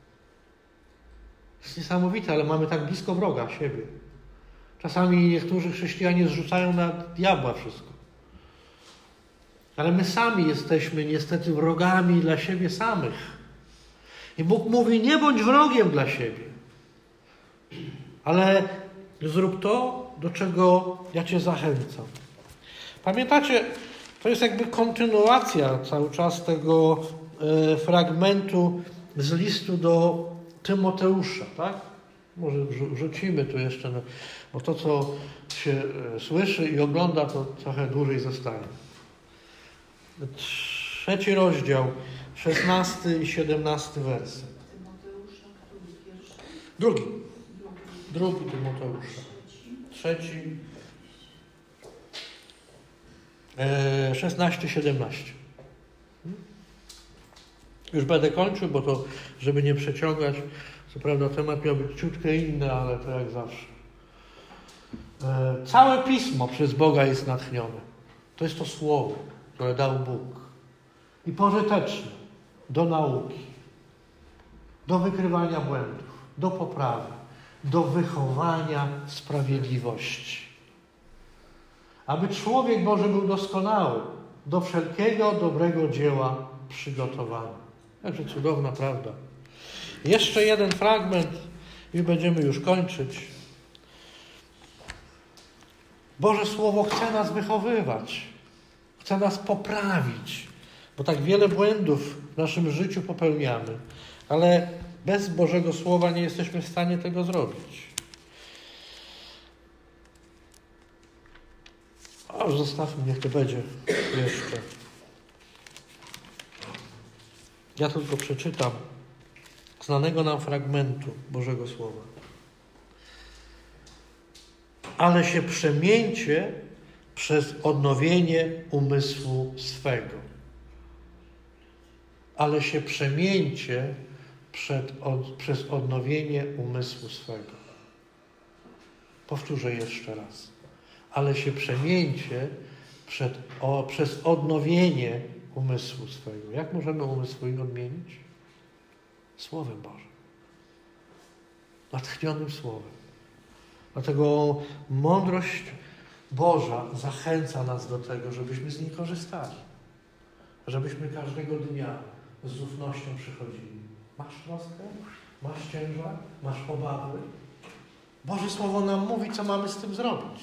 To jest niesamowite, ale mamy tak blisko wroga siebie. Czasami niektórzy chrześcijanie zrzucają na diabła wszystko. Ale my sami jesteśmy niestety wrogami dla siebie samych. I Bóg mówi, nie bądź wrogiem dla siebie. Ale zrób to, do czego ja Cię zachęcam. Pamiętacie, to jest jakby kontynuacja cały czas tego fragmentu z listu do Tymoteusza, tak? Może wrzucimy tu jeszcze, bo to, co się słyszy i ogląda, to trochę dłużej zostanie. 3 rozdział, 16 i 17 werset. Tymoteusza, który pierwszy? Drugi Tymoteusza. 3. 16-17. Już będę kończył, bo to, żeby nie przeciągać, co prawda temat miał być ciutkę inny, ale to jak zawsze. Całe Pismo przez Boga jest natchnione. To jest to Słowo, które dał Bóg. I pożyteczne do nauki, do wykrywania błędów, do poprawy, do wychowania w sprawiedliwości. Aby człowiek Boży był doskonały, do wszelkiego dobrego dzieła przygotowany. Także cudowna prawda. Jeszcze jeden fragment i będziemy już kończyć. Boże Słowo chce nas wychowywać, chce nas poprawić, bo tak wiele błędów w naszym życiu popełniamy, ale bez Bożego Słowa nie jesteśmy w stanie tego zrobić. A zostawmy, niech to będzie jeszcze. Ja tylko przeczytam znanego nam fragmentu Bożego Słowa. Ale się przemieńcie przez odnowienie umysłu swego. Ale się przemieńcie przez odnowienie umysłu swego. Powtórzę jeszcze raz. Ale się przemieńcie przez odnowienie umysłu swego. Jak możemy umysł swój odmienić? Słowem Bożym. Natchnionym Słowem. Dlatego mądrość Boża zachęca nas do tego, żebyśmy z niej korzystali. Żebyśmy każdego dnia z ufnością przychodzili. Masz troskę? Masz ciężar? Masz obawy? Boże Słowo nam mówi, co mamy z tym zrobić.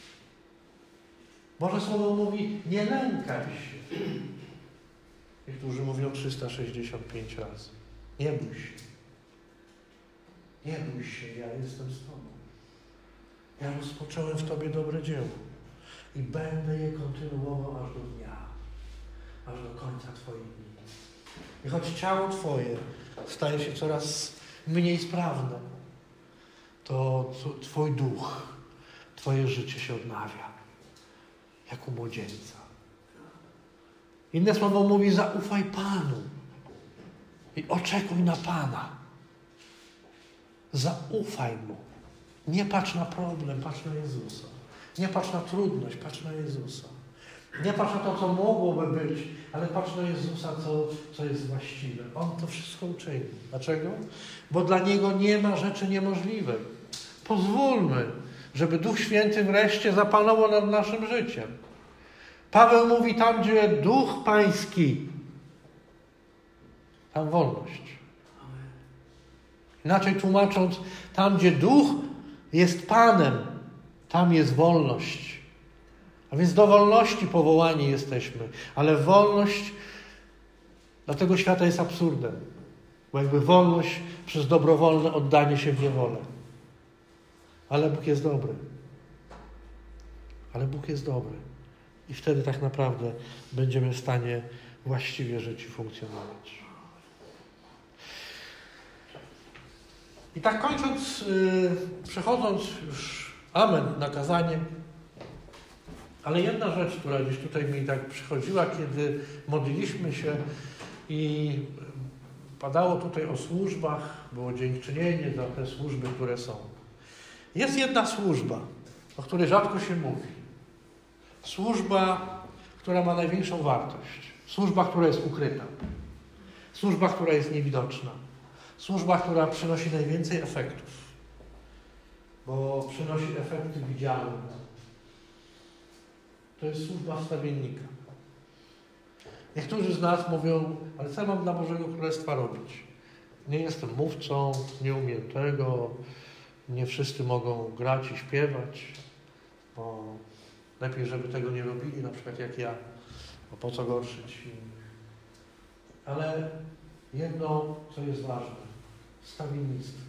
Boże Słowo mówi, nie lękaj się. Niektórzy mówią 365 razy. Nie bój się. Nie bój się, ja jestem z Tobą. Ja rozpocząłem w Tobie dobre dzieło i będę je kontynuował aż do dnia, aż do końca Twoich dni. I choć ciało Twoje staje się coraz mniej sprawne, to Twój duch, Twoje życie się odnawia, jak u młodzieńca. Inne słowo mówi, zaufaj Panu i oczekuj na Pana. Zaufaj Mu. Nie patrz na problem, patrz na Jezusa. Nie patrz na trudność, patrz na Jezusa. Nie patrz na to, co mogłoby być, ale patrz na Jezusa, co jest właściwe. On to wszystko uczyni. Dlaczego? Bo dla Niego nie ma rzeczy niemożliwej. Pozwólmy, żeby Duch Święty wreszcie zapanował nad naszym życiem. Paweł mówi, tam gdzie Duch Pański, tam wolność. Inaczej tłumacząc, tam gdzie Duch jest Panem, tam jest wolność. A więc do wolności powołani jesteśmy. Ale wolność dla tego świata jest absurdem. Bo jakby wolność przez dobrowolne oddanie się w niewolę. Ale Bóg jest dobry. Ale Bóg jest dobry. I wtedy tak naprawdę będziemy w stanie właściwie żyć i funkcjonować. I tak kończąc, przechodząc już, amen, na kazanie, ale jedna rzecz, która gdzieś tutaj mi tak przychodziła, kiedy modliliśmy się i padało tutaj o służbach, było dziękczynienie za te służby, które są. Jest jedna służba, o której rzadko się mówi. Służba, która ma największą wartość. Służba, która jest ukryta. Służba, która jest niewidoczna. Służba, która przynosi najwięcej efektów. Bo przynosi efekty widzialne. To jest służba wstawiennika. Niektórzy z nas mówią, ale co mam dla Bożego Królestwa robić? Nie jestem mówcą, nie umiem tego, nie wszyscy mogą grać i śpiewać, bo lepiej, żeby tego nie robili, na przykład jak ja, bo po co gorszyć innych. Ale jedno, co jest ważne, wstawiennictwo.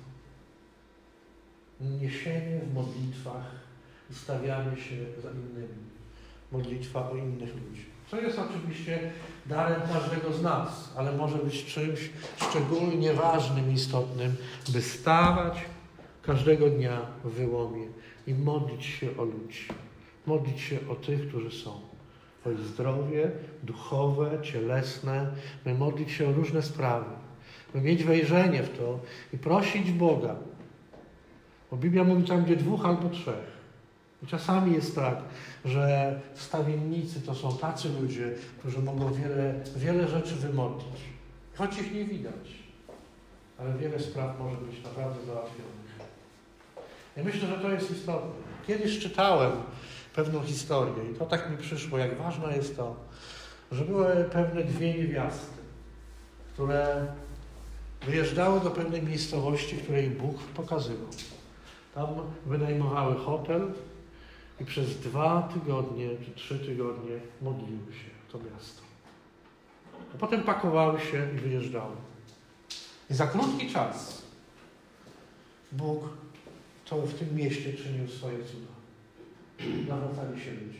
Niesienie w modlitwach i stawianie się za innymi. Modlitwa o innych ludzi. Co jest oczywiście darem każdego z nas, ale może być czymś szczególnie ważnym, istotnym, by stawać każdego dnia w wyłomie i modlić się o ludzi. Modlić się o tych, którzy są. O ich zdrowie duchowe, cielesne, by modlić się o różne sprawy, by mieć wejrzenie w to i prosić Boga. Bo Biblia mówi tam, gdzie 2 albo 3. I czasami jest tak, że wstawiennicy to są tacy ludzie, którzy mogą wiele rzeczy wymodlić. Choć ich nie widać. Ale wiele spraw może być naprawdę załatwionych. Ja myślę, że to jest istotne. Kiedyś czytałem pewną historię i to tak mi przyszło, jak ważne jest to, że były pewne 2 niewiasty, które wyjeżdżały do pewnej miejscowości, której Bóg pokazywał. Tam wynajmowały hotel i przez 2 tygodnie czy 3 tygodnie modliły się w to miasto. A potem pakowały się i wyjeżdżały. I za krótki czas Bóg to w tym mieście czynił swoje cuda. Nawracali się ludzie.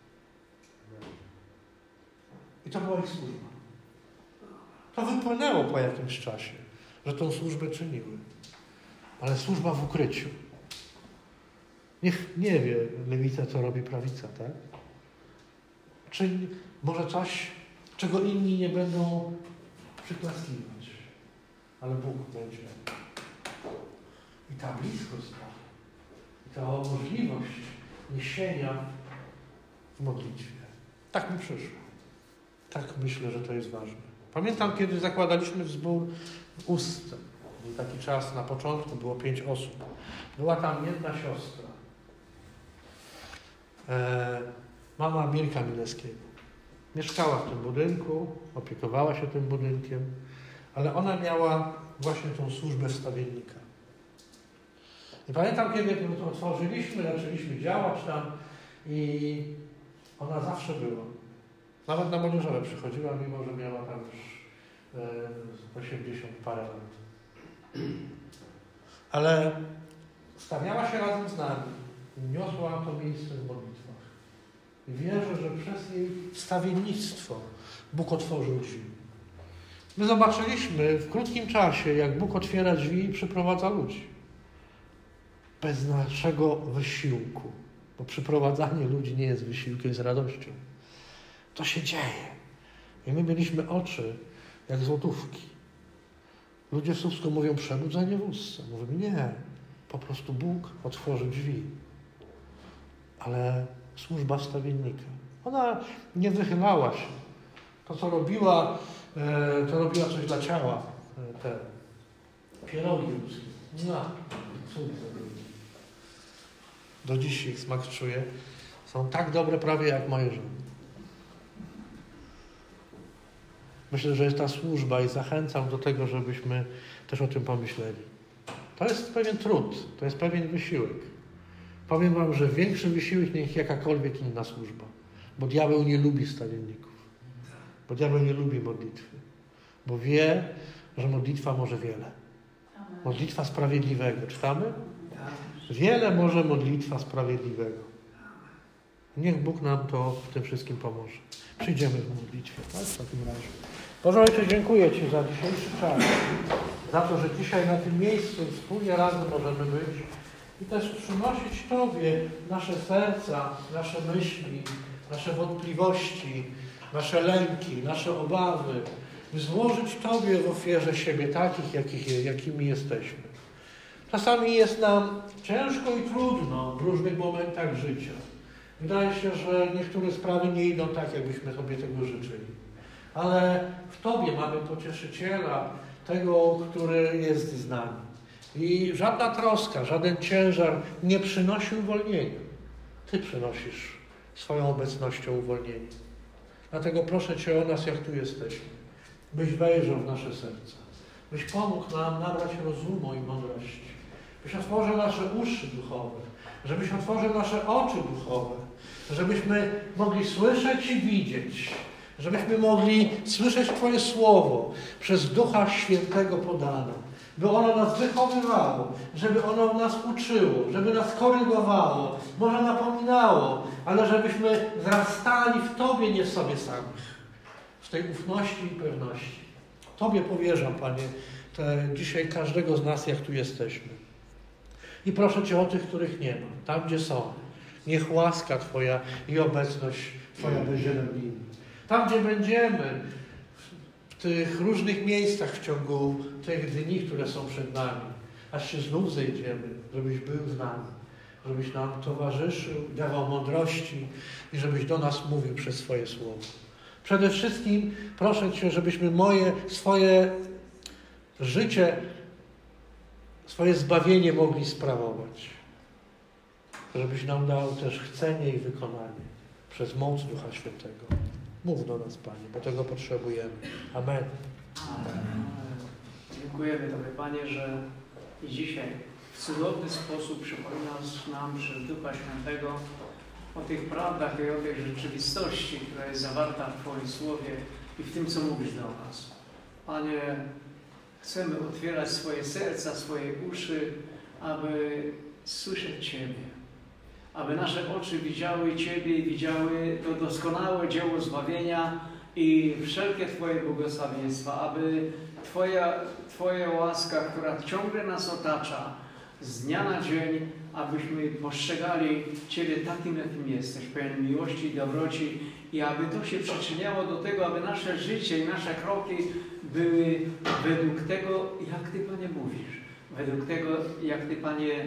I to była ich służba. To wypłynęło po jakimś czasie, że tą służbę czyniły. Ale służba w ukryciu. Niech nie wie lewica, co robi prawica, tak? Czy może coś, czego inni nie będą przyklaskiwać, ale Bóg będzie. I ta bliskość, i ta możliwość niesienia w modlitwie. Tak mi przyszło. Tak myślę, że to jest ważne. Pamiętam, kiedy zakładaliśmy zbór w Ustce. Był taki czas, na początku było 5 osób. Była tam jedna siostra. Mama Mirka Milewskiego. Mieszkała w tym budynku, opiekowała się tym budynkiem, ale ona miała właśnie tą służbę wstawiennika. I pamiętam, kiedy to otworzyliśmy, zaczęliśmy działać tam i ona zawsze była. Nawet na młodzieżowe przychodziła, mimo że miała tam już 80 parę lat. Ale stawiała się razem z nami i niosła to miejsce w modlitwach. I wierzę, że przez jej wstawiennictwo Bóg otworzył drzwi. My zobaczyliśmy w krótkim czasie, jak Bóg otwiera drzwi i przyprowadza ludzi. Bez naszego wysiłku. Bo przyprowadzanie ludzi nie jest wysiłkiem, jest radością. To się dzieje. I my mieliśmy oczy jak złotówki. Ludzie w Słupsku mówią przebudzenie w Ustce. Mówimy nie. Po prostu Bóg otworzył drzwi. Ale służba wstawiennika. Ona nie wychylała się. To, co robiła, to robiła coś dla ciała. Te pierogi ludzkie. No, cud zrobili. Do dziś ich smak czuję. Są tak dobre prawie jak moje żony. Myślę, że jest ta służba i zachęcam do tego, żebyśmy też o tym pomyśleli. To jest pewien trud, to jest pewien wysiłek. Powiem wam, że większy wysiłek niż jakakolwiek inna służba. Bo diabeł nie lubi wstawienników. Bo diabeł nie lubi modlitwy. Bo wie, że modlitwa może wiele. Modlitwa sprawiedliwego. Czytamy? Wiele może modlitwa sprawiedliwego. Niech Bóg nam to w tym wszystkim pomoże. Przyjdziemy w modlitwie, tak? W takim razie. Boże Ojcze, dziękuję Ci za dzisiejszy czas. Za to, że dzisiaj na tym miejscu wspólnie razem możemy być i też przynosić Tobie nasze serca, nasze myśli, nasze wątpliwości, nasze lęki, nasze obawy, by złożyć Tobie w ofierze siebie takich, jakimi jesteśmy. Czasami jest nam ciężko i trudno w różnych momentach życia. Wydaje się, że niektóre sprawy nie idą tak, jakbyśmy sobie tego życzyli. Ale w Tobie mamy Pocieszyciela, tego, który jest z nami. I żadna troska, żaden ciężar nie przynosi uwolnienia. Ty przynosisz swoją obecnością uwolnienie. Dlatego proszę Cię o nas, jak tu jesteśmy. Byś wejrzał w nasze serca. Byś pomógł nam nabrać rozumu i mądrości. Byś otworzył nasze uszy duchowe. Żebyś otworzył nasze oczy duchowe. Żebyśmy mogli słyszeć i widzieć. Żebyśmy mogli słyszeć Twoje Słowo przez Ducha Świętego podane. by ono nas wychowywało, żeby ono nas uczyło, żeby nas korygowało, może napominało, ale żebyśmy wzrastali w Tobie, nie w sobie samych, w tej ufności i pewności. Tobie powierzam, Panie, dzisiaj każdego z nas, jak tu jesteśmy. I proszę Cię o tych, których nie ma, tam gdzie są. Niech łaska Twoja i obecność Twoja będzie nad nimi. Tam, gdzie będziemy, w tych różnych miejscach w ciągu tych dni, które są przed nami, aż się znów zejdziemy, żebyś był z nami, żebyś nam towarzyszył, dawał mądrości i żebyś do nas mówił przez swoje słowo. Przede wszystkim proszę Cię, żebyśmy swoje życie, swoje zbawienie mogli sprawować. Żebyś nam dał też chcenie i wykonanie przez moc Ducha Świętego. Mów do nas, Panie, bo tego potrzebujemy. Amen. Amen. Dziękujemy Tobie, Panie, że i dzisiaj w cudowny sposób przypominasz nam przez Ducha Świętego o tych prawdach i o tej rzeczywistości, która jest zawarta w Twoim Słowie i w tym, co mówisz do nas. Panie, chcemy otwierać swoje serca, swoje uszy, aby słyszeć Ciebie. Aby nasze oczy widziały Ciebie i widziały to doskonałe dzieło zbawienia i wszelkie Twoje błogosławieństwa, aby Twoja łaska, która ciągle nas otacza z dnia na dzień, abyśmy postrzegali Ciebie takim, jakim jesteś, pełen miłości i dobroci i aby to się przyczyniało do tego, aby nasze życie i nasze kroki były według tego, jak Ty, Panie, mówisz, według tego, jak Ty, Panie,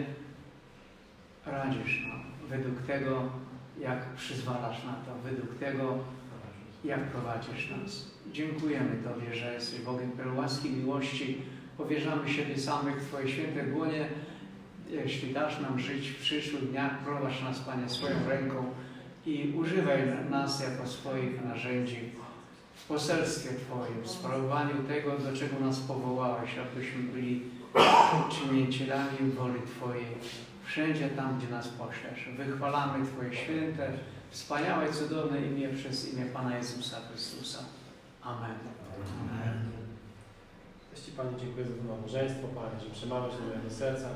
radzisz nam, według tego, jak przyzwalasz na to, według tego, jak prowadzisz nas. Dziękujemy Tobie, że jesteś Bogiem pełen łaski, miłości. Powierzamy siebie samych w Twoje święte dłonie. Jeśli dasz nam żyć w przyszłych dniach, prowadź nas, Panie, swoją ręką i używaj nas jako swoich narzędzi w poselstwie Twoim, w sprawowaniu tego, do czego nas powołałeś, abyśmy byli czynicielami woli Twojej. Wszędzie tam, gdzie nas poślesz. Wychwalamy Twoje święte, wspaniałe, cudowne imię przez imię Pana Jezusa Chrystusa. Amen. Amen. Ci Panie dziękuję za to małżeństwo, Panie, że przemawiasz do mojego serca,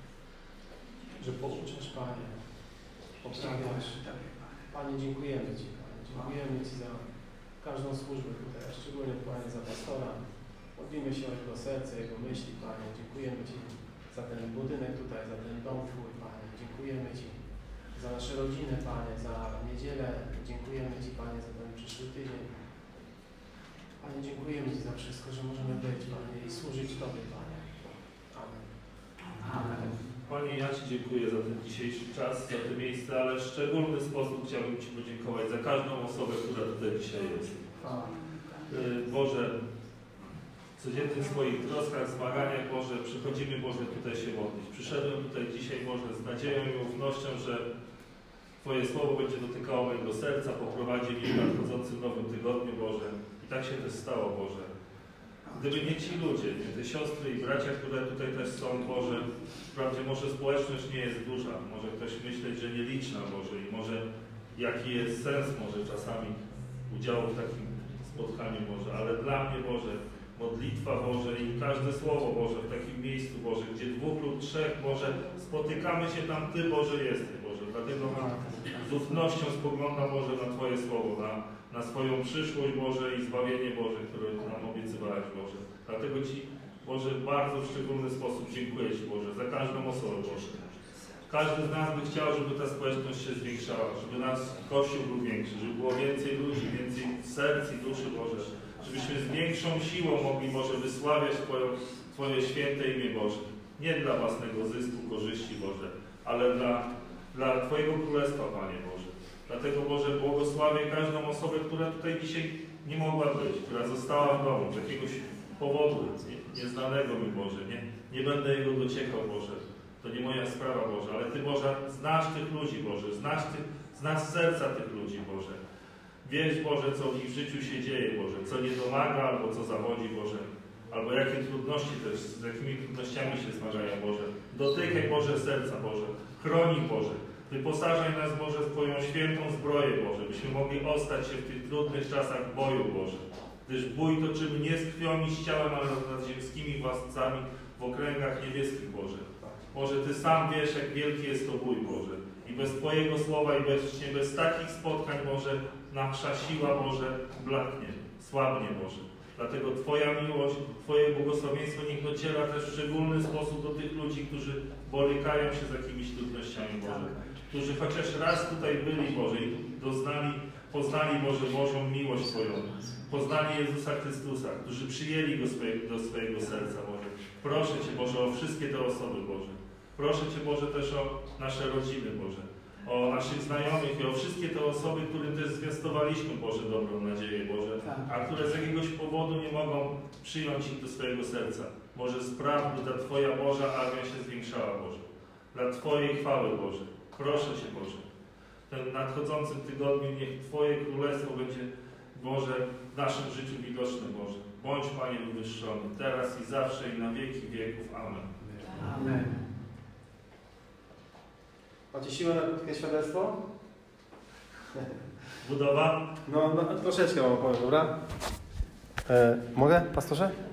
że pouczasz, Panie, poprawiasz. Panie, dziękujemy Ci, Panie. Dziękujemy Ci za każdą służbę tutaj, a szczególnie, Panie, za pastora. Modlimy się o jego serce, jego myśli, Panie. Dziękujemy Ci za ten budynek tutaj, za ten dom Twój, Panie. Dziękujemy Ci za nasze rodziny, Panie, za niedzielę. Dziękujemy Ci, Panie, za ten przyszły tydzień. Panie, dziękujemy Ci za wszystko, że możemy być, Panie, i służyć Tobie, Panie. Amen. Amen. Panie, ja Ci dziękuję za ten dzisiejszy czas, za to miejsce, ale w szczególny sposób chciałbym Ci podziękować za każdą osobę, która tutaj dzisiaj jest. Boże, w codziennych swoich troskach, zmaganiach, Boże, przychodzimy, Boże, tutaj się modlić. Przyszedłem tutaj dzisiaj, Boże, z nadzieją i ufnością, że Twoje słowo będzie dotykało mojego serca, poprowadzi mnie w nadchodzącym nowym tygodniu, Boże. I tak się też stało, Boże. Gdyby nie ci ludzie, nie te siostry i bracia, które tutaj też są, Boże, wprawdzie może społeczność nie jest duża, może ktoś myśleć, że nieliczna, Boże, i może jaki jest sens może czasami udziału w takim spotkaniu, Boże, ale dla mnie, Boże, modlitwa, Boże, i każde słowo, Boże, w takim miejscu, Boże, gdzie 2 lub 3, Boże, spotykamy się tam, Ty, Boże, jesteś, Boże, dlatego z ufnością spoglądam, Boże, na Twoje słowo, na swoją przyszłość, Boże, i zbawienie, Boże, które nam obiecywałeś, Boże. Dlatego Ci, Boże, bardzo w szczególny sposób dziękuję Ci, Boże, za każdą osobę, Boże. Każdy z nas by chciał, żeby ta społeczność się zwiększała, żeby nasz Kościół był większy, żeby było więcej ludzi, więcej serc i duszy, Boże. Żebyśmy z większą siłą mogli, Boże, wysławiać Twoje święte imię, Boże. Nie dla własnego zysku, korzyści, Boże, ale dla Twojego Królestwa, Panie Boże. Dlatego, Boże, błogosławię każdą osobę, która tutaj dzisiaj nie mogła być, która została w domu z jakiegoś powodu nieznanego mi, Boże. Nie będę jego dociekał, Boże. To nie moja sprawa, Boże, ale Ty, Boże, znasz tych ludzi, Boże. Znasz serca tych ludzi, Boże. Wiesz, Boże, co w ich życiu się dzieje, Boże. Co nie domaga, albo co zawodzi, Boże. Albo jakie trudności też, z jakimi trudnościami się zmagają, Boże. Dotykaj, Boże, serca, Boże. Chroni, Boże. Wyposażaj nas, Boże, w Twoją świętą zbroję, Boże, byśmy mogli ostać się w tych trudnych czasach boju, Boże. Gdyż bój toczymy nie z krwią i z ciałem, ale nad ziemskimi władcami, w okręgach niebieskich, Boże. Boże, Ty sam wiesz, jak wielki jest to bój, Boże. I bez Twojego słowa i bez takich spotkań, Boże, nasza siła, Boże, blaknie, słabnie, Boże. Dlatego Twoja miłość, Twoje błogosławieństwo niech dociera też w szczególny sposób do tych ludzi, którzy borykają się z jakimiś trudnościami, Boże. Którzy chociaż raz tutaj byli, Boże, i poznali, Boże, Bożą miłość Twoją. Poznali Jezusa Chrystusa, którzy przyjęli Go do swojego serca, Boże. Proszę Cię, Boże, o wszystkie te osoby, Boże. Proszę Cię, Boże, też o nasze rodziny, Boże. O naszych znajomych i o wszystkie te osoby, którym też zwiastowaliśmy, Boże, dobrą nadzieję, Boże, a które z jakiegoś powodu nie mogą przyjąć ich do swojego serca. Może spraw, by ta Twoja Boża armia się zwiększała, Boże. Dla Twojej chwały, Boże. Proszę Cię, Boże. W tym nadchodzącym tygodniu niech Twoje Królestwo będzie, Boże, w naszym życiu widoczne, Boże. Bądź, Panie, wywyższony, teraz i zawsze i na wieki wieków. Amen. Amen. Macie siłę na krótkie świadectwo? Budowa? No troszeczkę wam powiem, dobra? Mogę, pastorze?